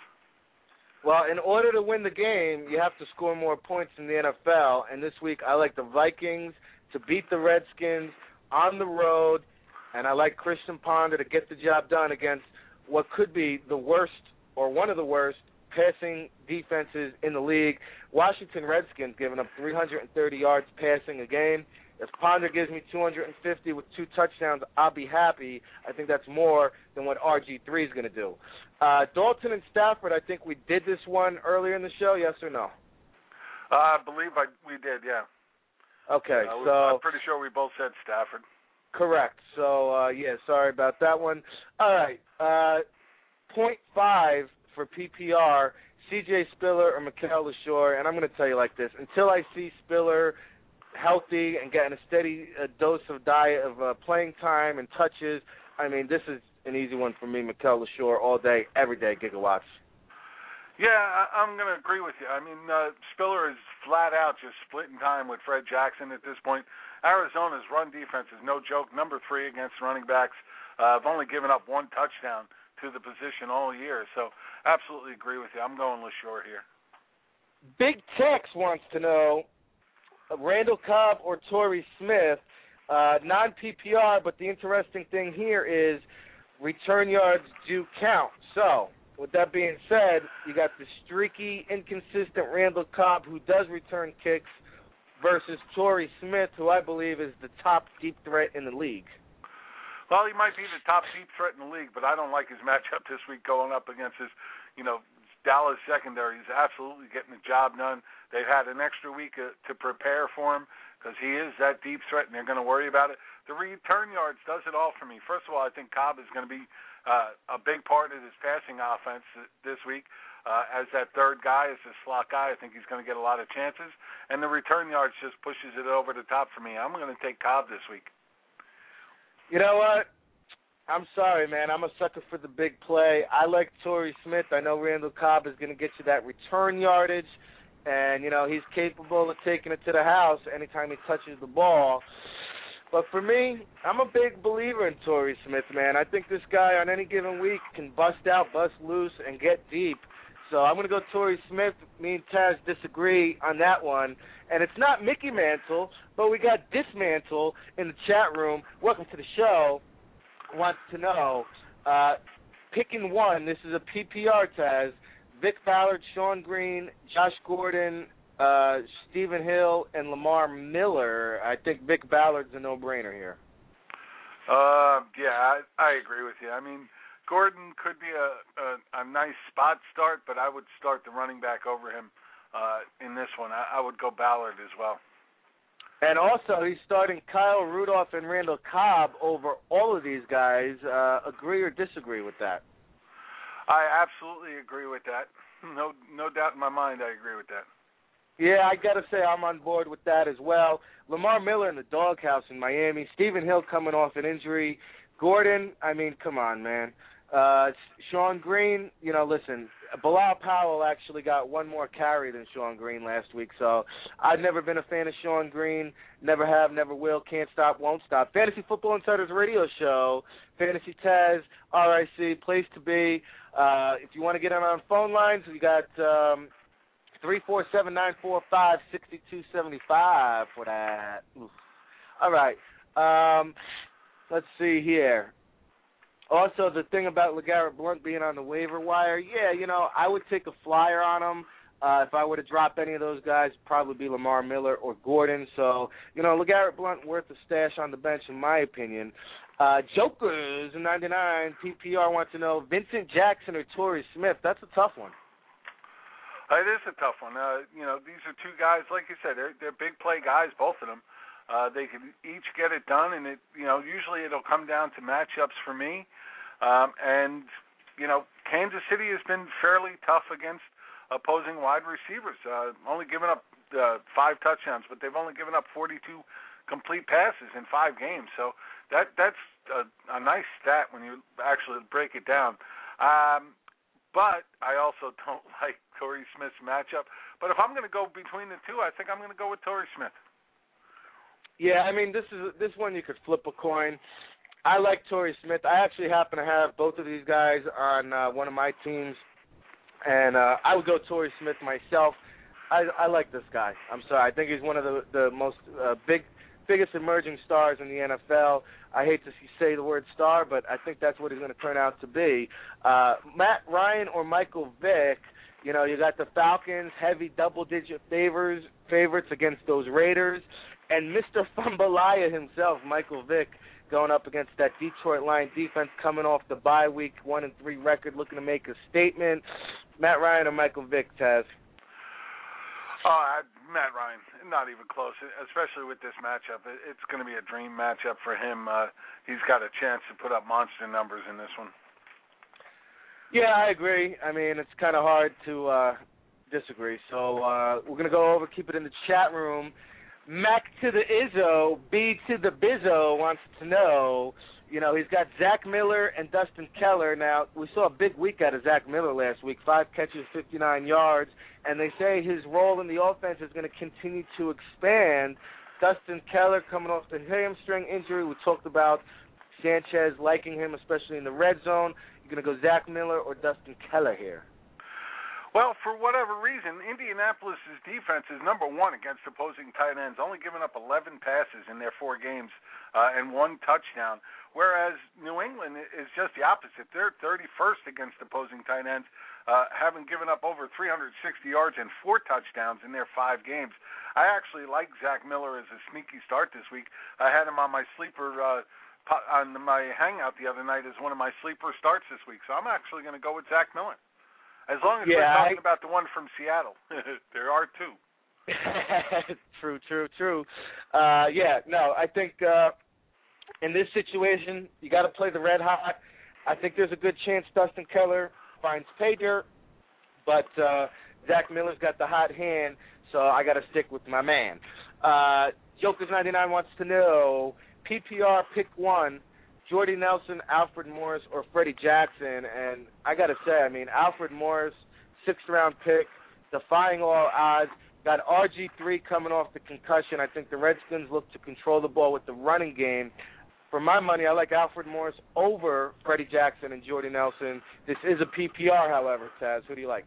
Well, in order to win the game, you have to score more points in the N F L, and this week I like the Vikings to beat the Redskins on the road, and I like Christian Ponder to get the job done against what could be the worst or one of the worst passing defenses in the league. Washington Redskins giving up three hundred thirty yards passing a game. If Ponder gives me two hundred fifty with two touchdowns, I'll be happy. I think that's more than what R G three is going to do. Uh, Dalton and Stafford, I think we did this one earlier in the show, yes or no? Uh, I believe I, we did, yeah. Okay, uh, we, so... I'm pretty sure we both said Stafford. Correct. So, uh, yeah, sorry about that one. All right, uh, point five for P P R, C J Spiller or Mikel Leshoure, and I'm going to tell you like this. Until I see Spiller healthy and getting a steady uh, dose of diet of uh, playing time and touches, I mean, this is an easy one for me, Mikel Leshoure, all day, every day, Gigawatts. Yeah, I, I'm going to agree with you. I mean, uh, Spiller is flat out just splitting time with Fred Jackson at this point. Arizona's run defense is no joke, number three against running backs. Uh, I've only given up one touchdown to the position all year, so absolutely agree with you. I'm going Leshoure here. Big Tex wants to know, Randall Cobb or Torrey Smith, uh, non-P P R, but the interesting thing here is return yards do count. So, with that being said, you got the streaky, inconsistent Randall Cobb who does return kicks versus Torrey Smith, who I believe is the top deep threat in the league. Well, he might be the top deep threat in the league, but I don't like his matchup this week going up against his, you know, Dallas secondary. He's absolutely getting the job done. They've had an extra week uh, to prepare for him because he is that deep threat, and they're going to worry about it. The return yards does it all for me. First of all, I think Cobb is going to be uh, a big part of his passing offense this week. Uh, as that third guy, as a slot guy, I think he's going to get a lot of chances. And the return yards just pushes it over the top for me. I'm going to take Cobb this week. You know what? I'm sorry, man. I'm a sucker for the big play. I like Torrey Smith. I know Randall Cobb is going to get you that return yardage, and, you know, he's capable of taking it to the house anytime he touches the ball. But for me, I'm a big believer in Torrey Smith, man. I think this guy on any given week can bust out, bust loose, and get deep. So I'm going to go Torrey Smith. Me and Taz disagree on that one. And it's not Mickey Mantle, but we got Dismantle in the chat room. Welcome to the show. Wants to know, uh, picking one, this is a P P R, Taz. Vic Ballard, Sean Green, Josh Gordon, uh, Stephen Hill, and Lamar Miller. I think Vic Ballard's a no-brainer here. Uh, yeah, I, I agree with you. I mean, Gordon could be a, a, a nice spot start, but I would start the running back over him uh, in this one. I, I would go Ballard as well. And also, he's starting Kyle Rudolph and Randall Cobb over all of these guys. Uh, agree or disagree with that? I absolutely agree with that. No, no doubt in my mind, I agree with that. Yeah, I got to say I'm on board with that as well. Lamar Miller in the doghouse in Miami. Stephen Hill coming off an injury. Gordon, I mean, come on, man. Uh, Sean Green, you know, listen, Bilal Powell actually got one more carry than Sean Green last week, so I've never been a fan of Sean Green. Never have, never will, can't stop, won't stop. Fantasy Football Insiders radio show, Fantasy Taz, R I C, place to be. Uh, if you want to get in on phone lines, we got um, three four seven, nine four five, six two seven five for that. Oof. All right. Um, let's see here. Also, the thing about LeGarrette Blount being on the waiver wire, yeah, you know, I would take a flyer on him. Uh, if I were to drop any of those guys, probably be Lamar Miller or Gordon. So, you know, LeGarrette Blount worth a stash on the bench, in my opinion. Uh, Jokers in ninety-nine, P P R wants to know, Vincent Jackson or Torrey Smith? That's a tough one. It is a tough one. Uh, you know, these are two guys, like you said, they're, they're big play guys, both of them. Uh, they can each get it done, and it, you know, usually it'll come down to matchups for me. Um, and, you know, Kansas City has been fairly tough against opposing wide receivers. Uh, only given up uh, five touchdowns, but they've only given up forty-two complete passes in five games. So that that's a, a nice stat when you actually break it down. Um, but I also don't like Torrey Smith's matchup. But if I'm going to go between the two, I think I'm going to go with Torrey Smith. Yeah, I mean, this is this one you could flip a coin. I like Torrey Smith. I actually happen to have both of these guys on uh, one of my teams, and uh, I would go Torrey Smith myself. I, I like this guy. I'm sorry. I think he's one of the the most uh, big, biggest emerging stars in the N F L. I hate to say the word star, but I think that's what he's going to turn out to be. Uh, Matt Ryan or Michael Vick. You know, you got the Falcons, heavy double-digit favors favorites against those Raiders. And Mister Fumbalaya himself, Michael Vick, going up against that Detroit Lions defense coming off the bye week, one and three record, looking to make a statement. Matt Ryan or Michael Vick, Taz? Uh, Matt Ryan, not even close, especially with this matchup. It's going to be a dream matchup for him. Uh, he's got a chance to put up monster numbers in this one. Yeah, I agree. I mean, it's kind of hard to uh, disagree. So uh, we're going to go over, keep it in the chat room. Mac to the Izzo, B to the Bizzo wants to know, you know, he's got Zach Miller and Dustin Keller. Now, we saw a big week out of Zach Miller last week, five catches, fifty-nine yards, and they say his role in the offense is going to continue to expand. Dustin Keller coming off the hamstring injury. We talked about Sanchez liking him, especially in the red zone. You're going to go Zach Miller or Dustin Keller here? Well, for whatever reason, Indianapolis' defense is number one against opposing tight ends, only giving up eleven passes in their four games uh, and one touchdown, whereas New England is just the opposite. They're thirty-first against opposing tight ends, uh, having given up over three hundred sixty yards and four touchdowns in their five games. I actually like Zach Miller as a sneaky start this week. I had him on my sleeper uh, on my hangout the other night as one of my sleeper starts this week, so I'm actually going to go with Zach Miller. As long as yeah, we're talking I... about the one from Seattle. There are two. True, true, true. Uh, yeah, no, I think uh, in this situation, you got to play the red hot. I think there's a good chance Dustin Keller finds pay dirt, but uh, Zach Miller's got the hot hand, so I got to stick with my man. Uh, Jokers ninety-nine wants to know, P P R pick one, Jordy Nelson, Alfred Morris, or Freddie Jackson. And I got to say, I mean, Alfred Morris, sixth-round pick, defying all odds, got R G three coming off the concussion. I think the Redskins look to control the ball with the running game. For my money, I like Alfred Morris over Freddie Jackson and Jordy Nelson. This is a P P R, however, Taz. Who do you like?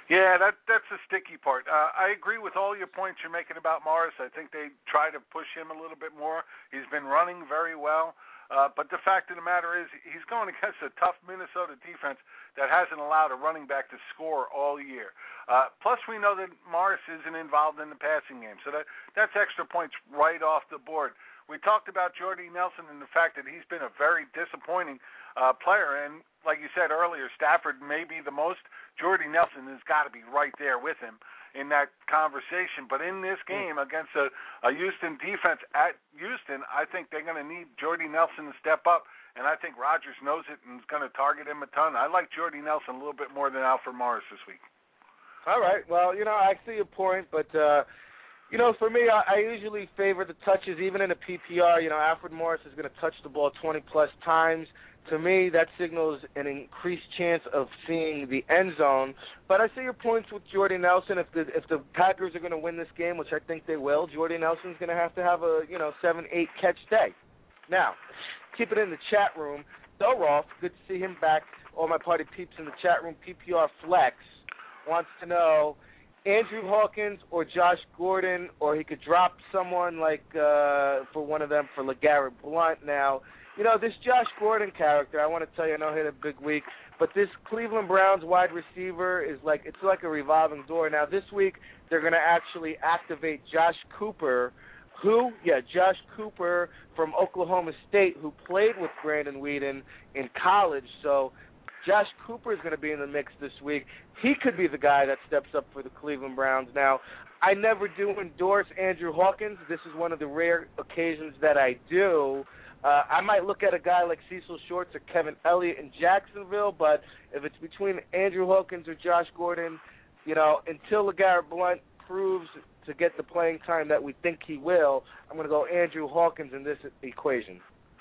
Yeah, that that's the sticky part. Uh, I agree with all your points you're making about Morris. I think they try to push him a little bit more. He's been running very well. Uh, but the fact of the matter is he's going against a tough Minnesota defense that hasn't allowed a running back to score all year. Uh, plus, we know that Morris isn't involved in the passing game. So that that's extra points right off the board. We talked about Jordy Nelson and the fact that he's been a very disappointing uh, player. And like you said earlier, Stafford may be the most. Jordy Nelson has got to be right there with him in that conversation. But in this game against a, a Houston defense at Houston, I think they're going to need Jordy Nelson to step up. And I think Rodgers knows it and is going to target him a ton. I like Jordy Nelson a little bit more than Alfred Morris this week. All right. Well, you know, I see your point, but uh, you know, for me, I, I usually favor the touches, even in a P P R. You know, Alfred Morris is going to touch the ball twenty-plus times. To me, that signals an increased chance of seeing the end zone. But I see your points with Jordy Nelson. If the if the Packers are going to win this game, which I think they will, Jordy Nelson's going to have to have a, you know, seven, eight catch day. Now, keep it in the chat room. Del Rolf, good to see him back. All my party peeps in the chat room. P P R Flex wants to know Andrew Hawkins or Josh Gordon, or he could drop someone like uh, for one of them for LeGarrette Blount. Now, you know, this Josh Gordon character, I want to tell you, I know he had a big week, but this Cleveland Browns wide receiver is like, it's like a revolving door. Now, this week, they're going to actually activate Josh Cooper, who, yeah, Josh Cooper from Oklahoma State, who played with Brandon Weeden in college. So Josh Cooper is going to be in the mix this week. He could be the guy that steps up for the Cleveland Browns. Now, I never do endorse Andrew Hawkins. This is one of the rare occasions that I do. Uh, I might look at a guy like Cecil Shorts or Kevin Elliott in Jacksonville, but if it's between Andrew Hawkins or Josh Gordon, you know, until LeGarrette Blount proves to get the playing time that we think he will, I'm going to go Andrew Hawkins in this equation.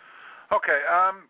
Okay. Um,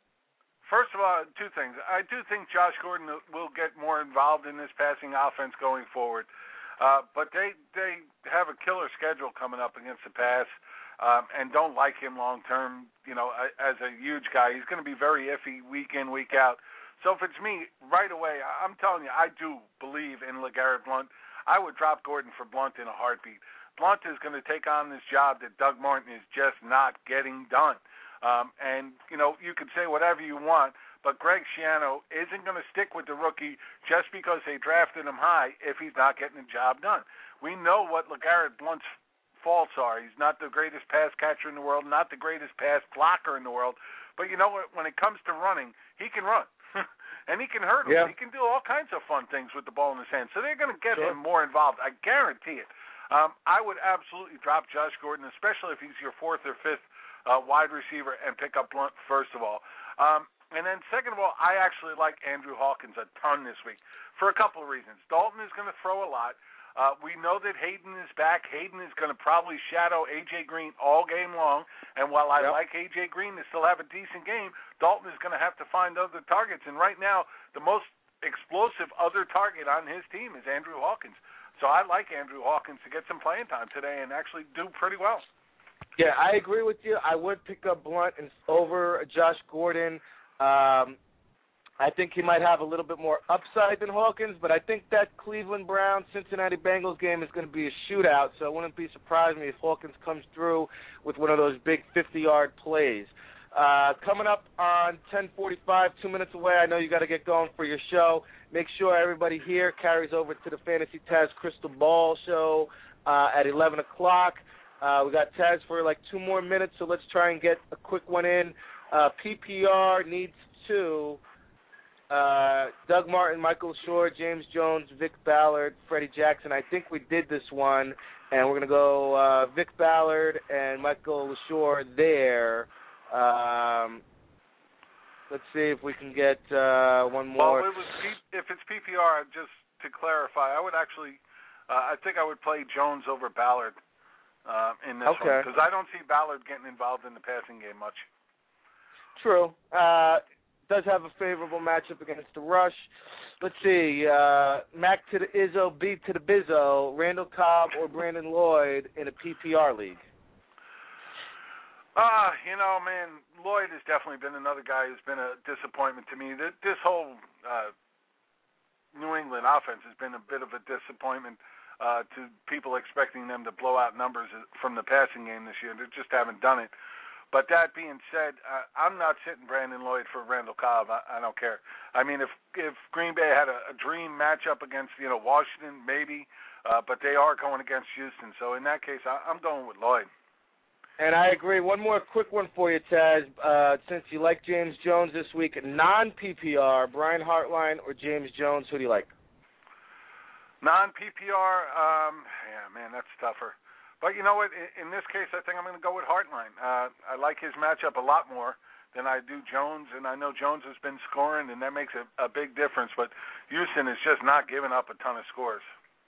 first of all, two things. I do think Josh Gordon will get more involved in this passing offense going forward, uh, but they they have a killer schedule coming up against the pass. Um, and don't like him long term, you know, as a huge guy. He's going to be very iffy week in, week out. So if it's me, right away, I'm telling you, I do believe in LeGarrette Blount. I would drop Gordon for Blount in a heartbeat. Blount is going to take on this job that Doug Martin is just not getting done. Um, and, you know, you can say whatever you want, but Greg Schiano isn't going to stick with the rookie just because they drafted him high if he's not getting the job done. We know what LeGarrette Blount's faults are. He's not the greatest pass catcher in the world, not the greatest pass blocker in the world. But you know what? When it comes to running, he can run. And he can hurt him. Yeah. He can do all kinds of fun things with the ball in his hand. So they're going to get sure. him more involved. I guarantee it. Um, I would absolutely drop Josh Gordon, especially if he's your fourth or fifth uh, wide receiver, and pick up Blount first of all. Um, and then second of all, I actually like Andrew Hawkins a ton this week for a couple of reasons. Dalton is going to throw a lot. Uh, we know that Hayden is back. Hayden is going to probably shadow A J. Green all game long. And while I yep. like A J. Green to still have a decent game, Dalton is going to have to find other targets. And right now, the most explosive other target on his team is Andrew Hawkins. So I like Andrew Hawkins to get some playing time today and actually do pretty well. Yeah, I agree with you. I would pick up Blount and over Josh Gordon. Um, I think he might have a little bit more upside than Hawkins, but I think that Cleveland Browns Cincinnati Bengals game is going to be a shootout, so it wouldn't be surprising me if Hawkins comes through with one of those big fifty-yard plays. Uh, coming up on ten forty-five, two minutes away, I know you got to get going for your show. Make sure everybody here carries over to the Fantasy Taz Crystal Ball show uh, at eleven o'clock. Uh, we got Taz for like two more minutes, so let's try and get a quick one in. Uh, P P R needs two. Uh, Doug Martin, Michael Shore, James Jones, Vic Ballard, Freddie Jackson. I think we did this one, and we're going to go uh, Vic Ballard and Michael LaShore there. Um, let's see if we can get uh, one more. Well, it was P- if it's P P R, just to clarify, I would actually, uh, I think I would play Jones over Ballard uh, in this okay. one, because I don't see Ballard getting involved in the passing game much. True. Uh, does have a favorable matchup against the rush. Let's see. Uh, Mac to the Izzo, B to the Bizzo, Randall Cobb or Brandon Lloyd in a P P R league. Ah, uh, you know, man, Lloyd has definitely been another guy who's been a disappointment to me. This whole uh, New England offense has been a bit of a disappointment uh, to people expecting them to blow out numbers from the passing game this year. They just haven't done it. But that being said, uh, I'm not sitting Brandon Lloyd for Randall Cobb. I, I don't care. I mean, if if Green Bay had a, a dream matchup against, you know, Washington, maybe, uh, but they are going against Houston. So in that case, I, I'm going with Lloyd. And I agree. One more quick one for you, Taz. Uh, since you like James Jones this week, non-P P R, Brian Hartline or James Jones, who do you like? Non-P P R, um, yeah, man, that's tougher. But you know what? In this case, I think I'm going to go with Hartline. Uh, I like his matchup a lot more than I do Jones, and I know Jones has been scoring, and that makes a, a big difference. But Houston is just not giving up a ton of scores.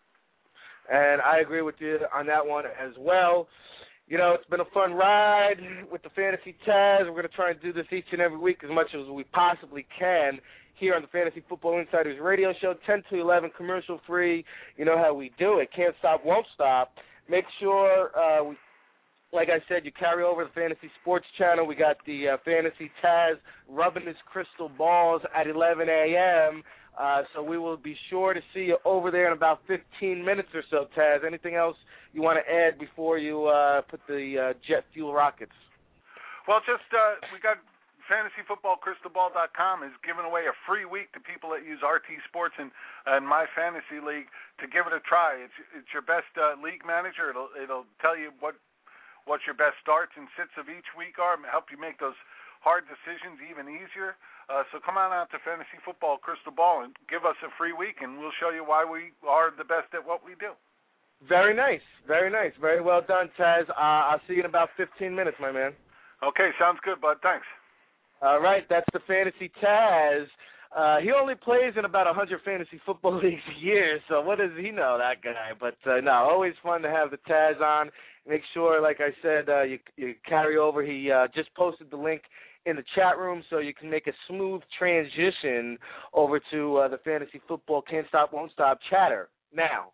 And I agree with you on that one as well. You know, it's been a fun ride with the Fantasy Taz. We're going to try and do this each and every week as much as we possibly can here on the Fantasy Football Insiders radio show, ten to eleven, commercial-free. You know how we do it. Can't stop, won't stop. Make sure, uh, we, like I said, you carry over the Fantasy Sports Channel. We got the uh, Fantasy Taz rubbing his crystal balls at eleven a.m., uh, so we will be sure to see you over there in about fifteen minutes or so, Taz. Anything else you want to add before you uh, put the uh, jet fuel rockets? Well, just uh, we got fantasy football crystal ball dot com is giving away a free week to people that use R T Sports and, and My Fantasy League to give it a try. It's it's your best uh, league manager. It'll it'll tell you what what your best starts and sits of each week are, and help you make those hard decisions even easier. Uh, so come on out to Fantasy Football Crystal Ball and give us a free week, and we'll show you why we are the best at what we do. Very nice, very nice, very well done, Taz. Uh, I'll see you in about fifteen minutes, my man. Okay, sounds good, bud. Thanks. All right, that's the Fantasy Taz. Uh, he only plays in about one hundred fantasy football leagues a year, so what does he know, that guy? But, uh, no, always fun to have the Taz on. Make sure, like I said, uh, you, you carry over. He uh, just posted the link in the chat room so you can make a smooth transition over to uh, the Fantasy Football Can't Stop, Won't Stop chatter. Now,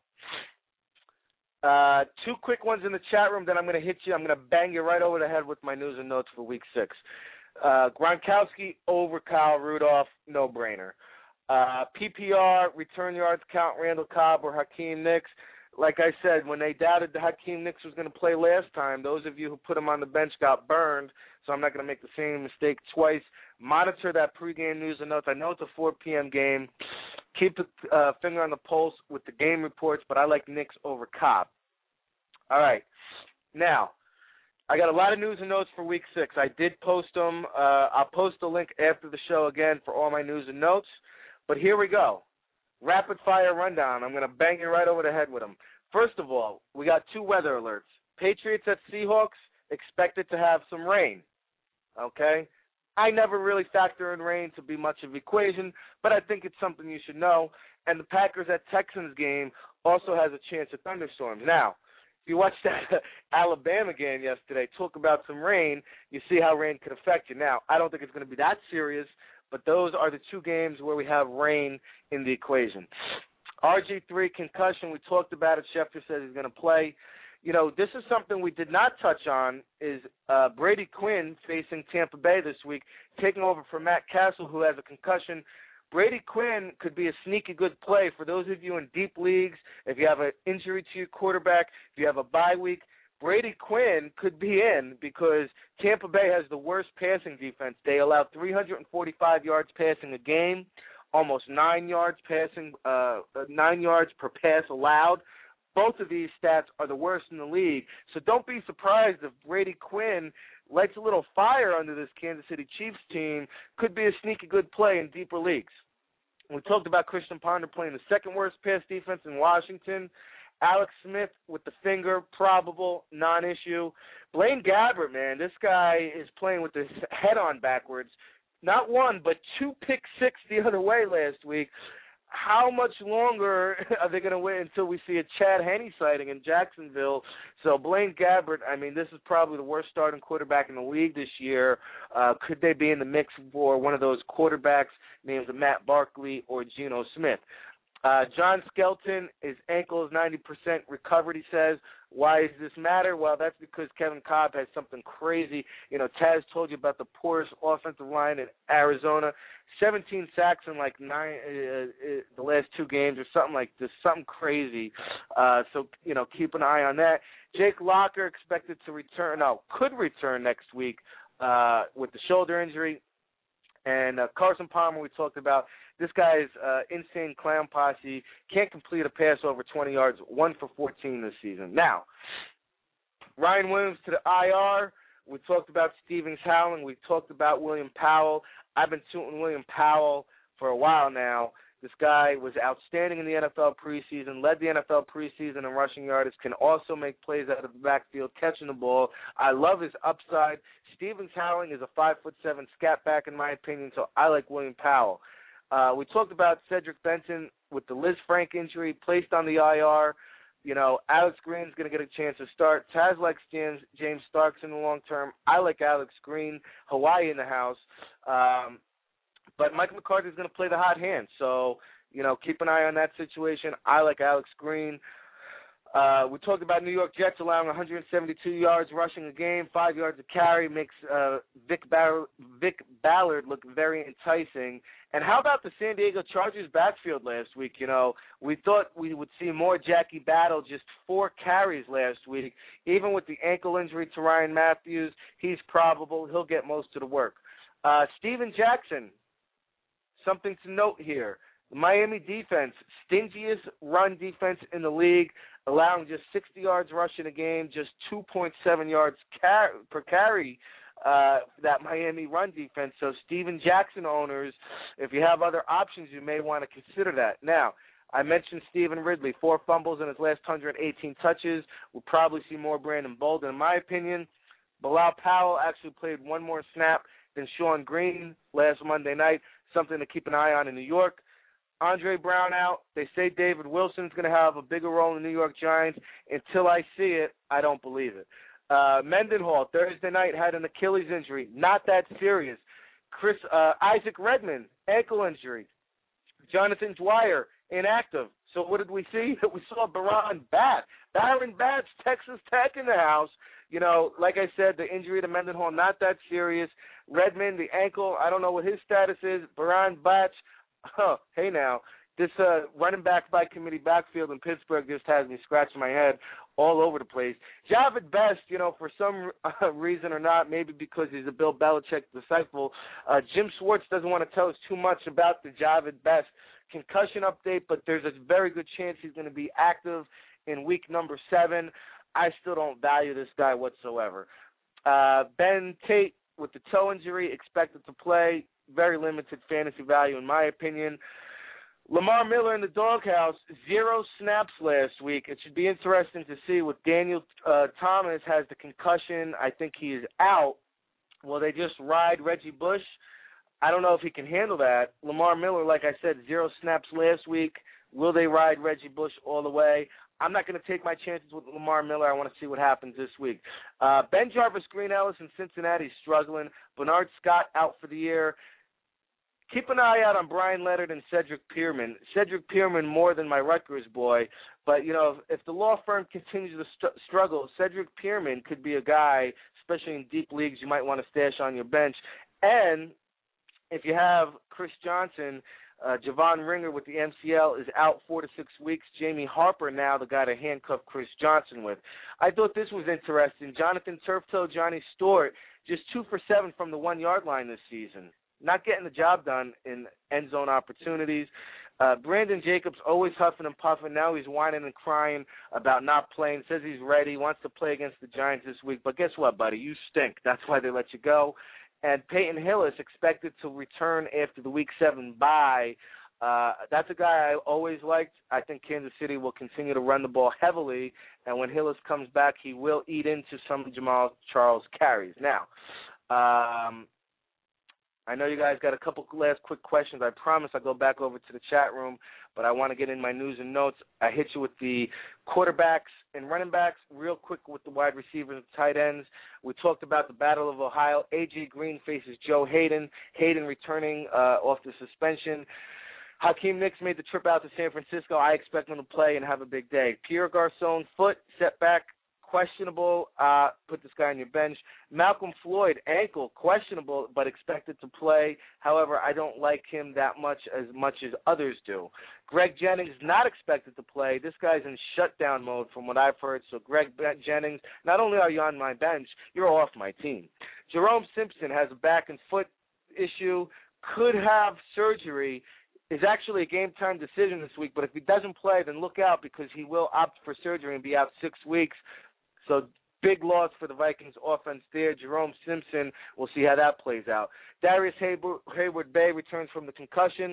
uh, two quick ones in the chat room, then I'm going to hit you. I'm going to bang you right over the head with my news and notes for week six. Uh, Gronkowski over Kyle Rudolph, no-brainer. Uh, P P R, return yards count, Randall Cobb or Hakeem Nicks. Like I said, when they doubted that Hakeem Nicks was going to play last time, those of you who put him on the bench got burned, so I'm not going to make the same mistake twice. Monitor that pregame news and notes. I know it's a four p.m. game. Keep a uh, finger on the pulse with the game reports, but I like Nicks over Cobb. All right. Now, I got a lot of news and notes for week six. I did post them. Uh, I'll post the link after the show again for all my news and notes. But here we go. Rapid fire rundown. I'm going to bang you right over the head with them. First of all, we got two weather alerts. Patriots at Seahawks, expected to have some rain. Okay? I never really factor in rain to be much of an equation, but I think it's something you should know. And the Packers at Texans game also has a chance of thunderstorms. Now, if you watched that Alabama game yesterday, talk about some rain, you see how rain could affect you. Now, I don't think it's going to be that serious, but those are the two games where we have rain in the equation. R G three concussion, we talked about it. Schefter says he's going to play. You know, this is something we did not touch on, is uh, Brady Quinn facing Tampa Bay this week, taking over for Matt Castle, who has a concussion. Brady Quinn could be a sneaky good play for those of you in deep leagues. If you have an injury to your quarterback, if you have a bye week, Brady Quinn could be in because Tampa Bay has the worst passing defense. They allow three hundred forty-five yards passing a game, almost nine yards passing, uh, nine yards per pass allowed. Both of these stats are the worst in the league. So don't be surprised if Brady Quinn lights a little fire under this Kansas City Chiefs team. Could be a sneaky good play in deeper leagues. We talked about Christian Ponder playing the second worst pass defense in Washington. Alex Smith with the finger, probable, non-issue. Blaine Gabbert, man, this guy is playing with his head on backwards. Not one, but two pick six the other way last week. How much longer are they going to wait until we see a Chad Henne sighting in Jacksonville? So Blaine Gabbert, I mean, this is probably the worst starting quarterback in the league this year. Uh, could they be in the mix for one of those quarterbacks named Matt Barkley or Geno Smith? Uh, John Skelton, his ankle is ninety percent recovered, he says. Why does this matter? Well, that's because Kevin Kolb has something crazy. You know, Taz told you about the poorest offensive line in Arizona. seventeen sacks in like nine, uh, uh, the last two games or something like this, something crazy. Uh, so, you know, keep an eye on that. Jake Locker expected to return, no, could return next week uh, with the shoulder injury. And uh, Carson Palmer, we talked about. This guy's uh, insane clown posse can't complete a pass over twenty yards, one for fourteen this season. Now, Ryan Williams to the I R. We talked about Stevens Howling. We talked about William Powell. I've been tooting William Powell for a while now. This guy was outstanding in the N F L preseason, led the N F L preseason in rushing yardage, can also make plays out of the backfield, catching the ball. I love his upside. Stevens Howling is a five foot seven scat back, in my opinion, so I like William Powell. Uh, we talked about Cedric Benson with the Liz Frank injury, placed on the I R. You know, Alex Green's going to get a chance to start. Taz likes James, James Starks in the long term. I like Alex Green. Hawaii in the house. Um, but Mike McCarthy's going to play the hot hand. So, you know, keep an eye on that situation. I like Alex Green. Uh, we talked about New York Jets allowing one hundred seventy-two yards rushing a game, five yards a carry, makes uh, Vic, Bar- Vic Ballard look very enticing. And how about the San Diego Chargers backfield last week? You know, we thought we would see more Jackie Battle, just four carries last week. Even with the ankle injury to Ryan Matthews, he's probable. He'll get most of the work. Uh, Steven Jackson, something to note here. The Miami defense, stingiest run defense in the league, allowing just sixty yards rushing a game, just two point seven yards car- per carry uh, for that Miami run defense. So Steven Jackson owners, if you have other options, you may want to consider that. Now, I mentioned Stephen Ridley, four fumbles in his last one hundred eighteen touches. We'll probably see more Brandon Bolden. In my opinion, Bilal Powell actually played one more snap than Sean Green last Monday night, something to keep an eye on in New York. Andre Brown out. They say David Wilson's going to have a bigger role in the New York Giants. Until I see it, I don't believe it. Uh, Mendenhall, Thursday night, had an Achilles injury. Not that serious. Chris uh, Isaac Redmond, ankle injury. Jonathan Dwyer, inactive. So what did we see? We saw Baron Bat. Baron Bat's Texas Tech in the house. You know, like I said, the injury to Mendenhall, not that serious. Redmond, the ankle, I don't know what his status is. Baron Batch, oh, hey now, this uh, running back by committee backfield in Pittsburgh just has me scratching my head all over the place. Javid Best, you know, for some uh, reason or not, maybe because he's a Bill Belichick disciple, uh, Jim Schwartz doesn't want to tell us too much about the Javid Best concussion update, but there's a very good chance he's going to be active in week number seven. I still don't value this guy whatsoever. Uh, Ben Tate with the toe injury, expected to play. Very limited fantasy value in my opinion. Lamar Miller in the doghouse, zero snaps last week. It should be interesting to see what Daniel uh, Thomas has the concussion. I think he is out. Will they just ride Reggie Bush? I don't know if he can handle that. Lamar Miller, like I said, zero snaps last week. Will they ride Reggie Bush all the way? I'm not going to take my chances with Lamar Miller. I want to see what happens this week. Uh, Ben Jarvis Green Ellis in Cincinnati is struggling. Bernard Scott out for the year. Keep an eye out on Brian Leonard and Cedric Pierman. Cedric Pierman more than my Rutgers boy. But, you know, if, if the law firm continues to st- struggle, Cedric Pierman could be a guy, especially in deep leagues, you might want to stash on your bench. And if you have Chris Johnson, uh, Javon Ringer with the M C L is out four to six weeks. Jamie Harper now the guy to handcuff Chris Johnson with. I thought this was interesting. Jonathan Turftoe, Johnny Stewart, just two for seven from the one-yard line this season. Not getting the job done in end zone opportunities. Uh, Brandon Jacobs always huffing and puffing. Now he's whining and crying about not playing. Says he's ready, wants to play against the Giants this week. But guess what, buddy? You stink. That's why they let you go. And Peyton Hillis expected to return after the Week seven bye. Uh, that's a guy I always liked. I think Kansas City will continue to run the ball heavily. And when Hillis comes back, he will eat into some of Jamal Charles' carries. Now, um, I know you guys got a couple last quick questions. I promise I'll go back over to the chat room, but I want to get in my news and notes. I hit you with the quarterbacks and running backs real quick with the wide receivers and tight ends. We talked about the Battle of Ohio. A J Green faces Joe Hayden. Hayden returning uh, off the suspension. Hakeem Nicks made the trip out to San Francisco. I expect him to play and have a big day. Pierre Garçon, foot, setback, questionable. Uh, put this guy on your bench. Malcolm Floyd, ankle, questionable, but expected to play. However, I don't like him that much as much as others do. Greg Jennings, not expected to play. This guy's in shutdown mode from what I've heard. So, Greg Jennings, not only are you on my bench, you're off my team. Jerome Simpson has a back and foot issue, could have surgery. Is actually a game-time decision this week, but if he doesn't play, then look out because he will opt for surgery and be out six weeks. So big loss for the Vikings offense there. Jerome Simpson, we'll see how that plays out. Darius Hayward-Bay returns from the concussion.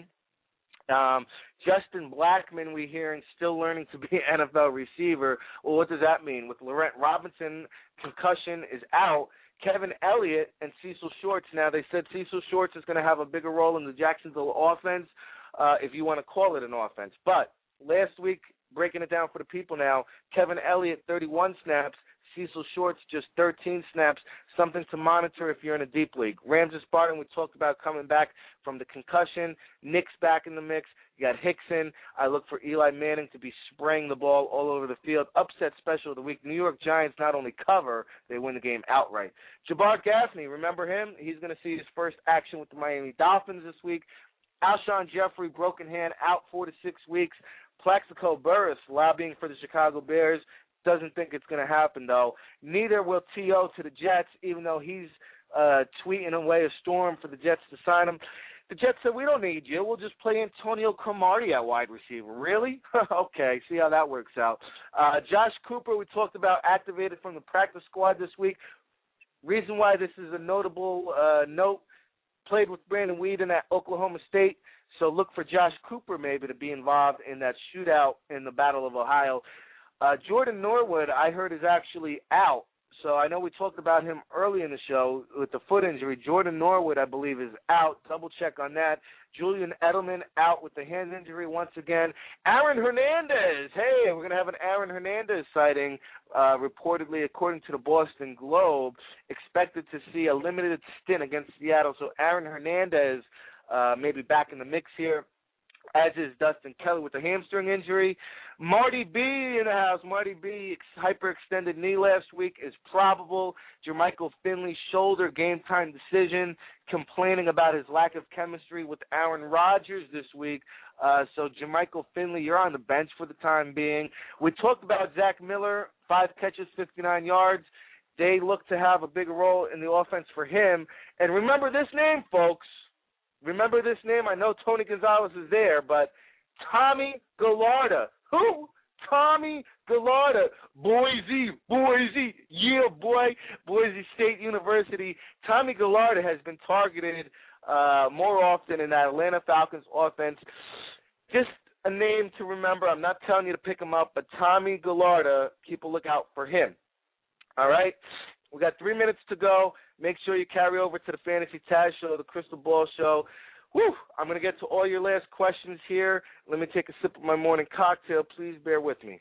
Um, Justin Blackmon, we hearing, still learning to be an N F L receiver. Well, what does that mean? With Laurent Robinson, concussion is out. Kevin Elliott and Cecil Shorts. Now, they said Cecil Shorts is going to have a bigger role in the Jacksonville offense, uh, if you want to call it an offense. But last week, breaking it down for the people now, Kevin Elliott, thirty-one snaps. Cecil Shorts, just thirteen snaps, something to monitor if you're in a deep league. Ramses Barton, we talked about coming back from the concussion. Nick's back in the mix. You got Hickson. I look for Eli Manning to be spraying the ball all over the field. Upset special of the week. New York Giants not only cover, they win the game outright. Jabbar Gaffney, remember him? He's going to see his first action with the Miami Dolphins this week. Alshon Jeffrey, broken hand, out four to six weeks. Plaxico Burress, lobbying for the Chicago Bears. Doesn't think it's going to happen, though. Neither will T O to the Jets, even though he's uh, tweeting away a storm for the Jets to sign him. The Jets said, we don't need you. We'll just play Antonio Cromartie at wide receiver. Really? Okay, see how that works out. Uh, Josh Cooper, we talked about, activated from the practice squad this week. Reason why this is a notable uh, note, played with Brandon Weeden at Oklahoma State, so look for Josh Cooper maybe to be involved in that shootout in the Battle of Ohio. Uh, Jordan Norwood, I heard, is actually out. So I know we talked about him early in the show with the foot injury. Jordan Norwood, I believe, is out. Double check on that. Julian Edelman out with the hand injury once again. Aaron Hernandez. Hey, we're going to have an Aaron Hernandez sighting, uh, reportedly, according to the Boston Globe. Expected to see a limited stint against Seattle. So Aaron Hernandez uh, maybe back in the mix here, as is Dustin Kelly with a hamstring injury. Marty B in the house. Marty B, hyperextended knee last week, is probable. Jermichael Finley, shoulder, game-time decision, complaining about his lack of chemistry with Aaron Rodgers this week. Uh, so, Jermichael Finley, you're on the bench for the time being. We talked about Zach Miller, five catches, fifty-nine yards. They look to have a bigger role in the offense for him. And remember this name, folks. Remember this name? I know Tony Gonzalez is there, but Tommy Gallardo. Who? Tommy Gallardo. Boise, Boise, yeah, boy. Boise State University. Tommy Gallardo has been targeted uh, more often in that Atlanta Falcons offense. Just a name to remember. I'm not telling you to pick him up, but Tommy Gallardo, keep a lookout for him. All right? We got three minutes to go. Make sure you carry over to the Fantasy Taz Show, the Crystal Ball Show. Whew, I'm going to get to all your last questions here. Let me take a sip of my morning cocktail. Please bear with me.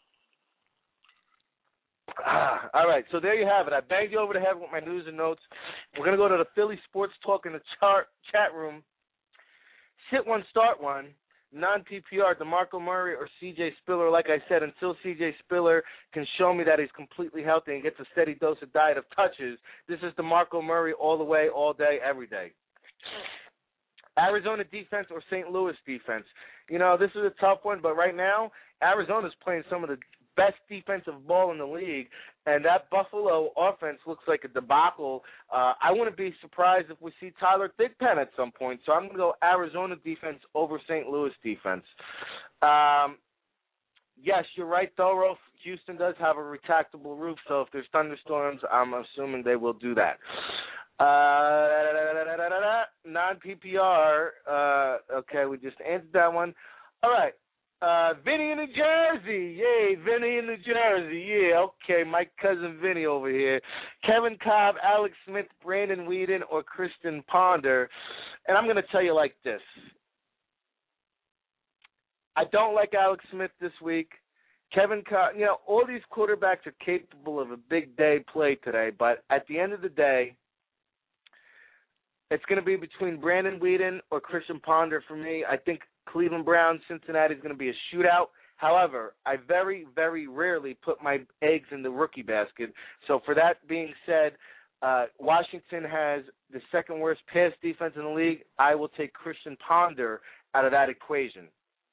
Ah, all right, so there you have it. I banged you over the head with my news and notes. We're going to go to the Philly Sports Talk in the chart, chat room. Sit one, start one. Non-P P R, DeMarco Murray or C J Spiller. Like I said, until C J Spiller can show me that he's completely healthy and gets a steady dose of diet of touches, this is DeMarco Murray all the way, all day, every day. Arizona defense or Saint Louis defense? You know, this is a tough one, but right now, Arizona's playing some of the best defensive ball in the league, and that Buffalo offense looks like a debacle. Uh, I wouldn't be surprised if we see Tyler Thigpen at some point, so I'm going to go Arizona defense over Saint Louis defense. Um, yes, you're right, though, Houston does have a retractable roof, so if there's thunderstorms, I'm assuming they will do that. Uh, non-P P R, uh, okay, we just answered that one. All right. Uh, Vinny in New Jersey. Yay, Vinny in New Jersey. Yeah, okay, my cousin Vinny over here. Kevin Cobb, Alex Smith, Brandon Weeden, or Christian Ponder. And I'm going to tell you like this. I don't like Alex Smith this week. Kevin Cobb, you know, all these quarterbacks are capable of a big day play today, but at the end of the day, it's going to be between Brandon Weeden or Christian Ponder for me. I think Cleveland Browns, Cincinnati is going to be a shootout. However, I very, very rarely put my eggs in the rookie basket. So for that being said, uh, Washington has the second worst pass defense in the league. I will take Christian Ponder out of that equation.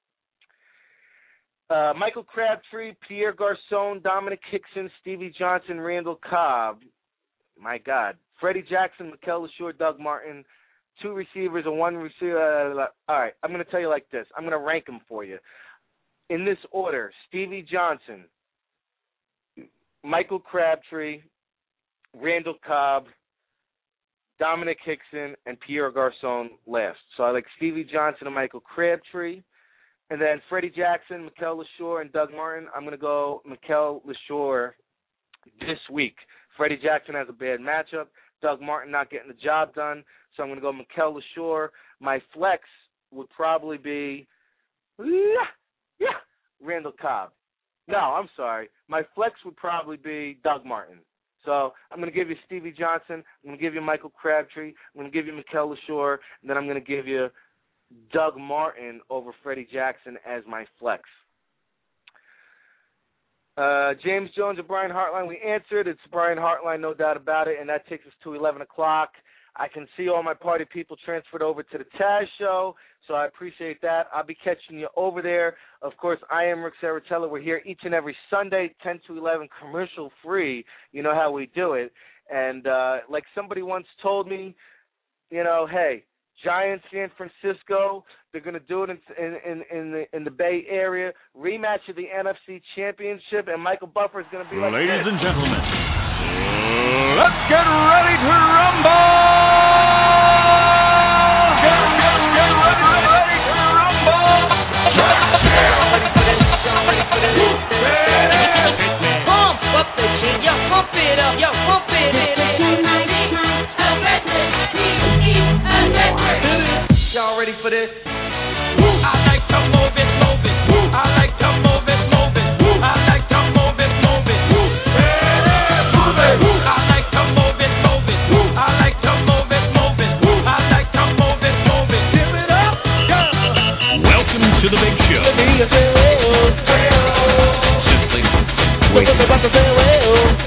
Uh, Michael Crabtree, Pierre Garçon, Dominic Hickson, Stevie Johnson, Randall Cobb. My God. Freddie Jackson, Mikel LeSure, Doug Martin. Two receivers and one receiver. Uh, all right, I'm going to tell you like this. I'm going to rank them for you. In this order, Stevie Johnson, Michael Crabtree, Randall Cobb, Dominic Hickson, and Pierre Garçon last. So I like Stevie Johnson and Michael Crabtree. And then Freddie Jackson, Mikel LeSure, and Doug Martin. I'm going to go Mikel LeSure this week. Freddie Jackson has a bad matchup. Doug Martin not getting the job done. So I'm going to go Mikel LeSure. My flex would probably be, yeah, yeah, Randall Cobb. No, I'm sorry. My flex would probably be Doug Martin. So I'm going to give you Stevie Johnson. I'm going to give you Michael Crabtree. I'm going to give you Mikel LeSure. And then I'm going to give you Doug Martin over Freddie Jackson as my flex. Uh, James Jones and Brian Hartline, we answered. It's Brian Hartline, no doubt about it, and that takes us to eleven o'clock. I can see all my party people transferred over to the Taz show, so I appreciate that. I'll be catching you over there. Of course, I am Rick Saratella. We're here each and every Sunday, ten to eleven, commercial free. You know how we do it. And uh, like somebody once told me, you know, hey, Giants, San Francisco, they're going to do it in, in, in, the, in the Bay Area. Rematch of the N F C Championship, and Michael Buffer is going to be like Ladies this. and gentlemen, let's get ready to rumble! Get, get, get ready, ready to rumble! Pump up the shit, yo, pump it up, yo, pump it up. Y'all ready for this? I like to move it, move it. I like to move it, move it. I like to move it, move it. Yeah, move it. I like to move it, move it. I like to move it, move it. I like to move it, move it. Give it up, yeah. Welcome to the big show. Simply wait.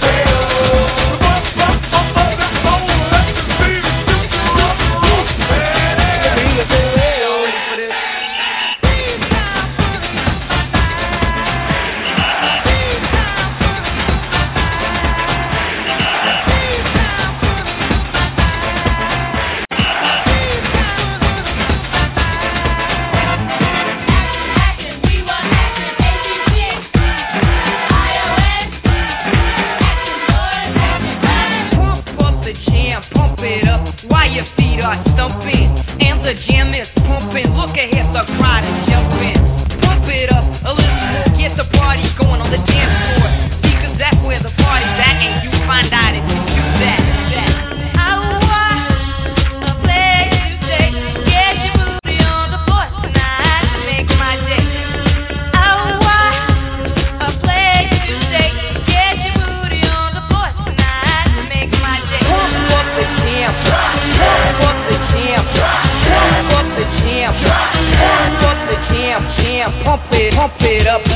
Pump it up.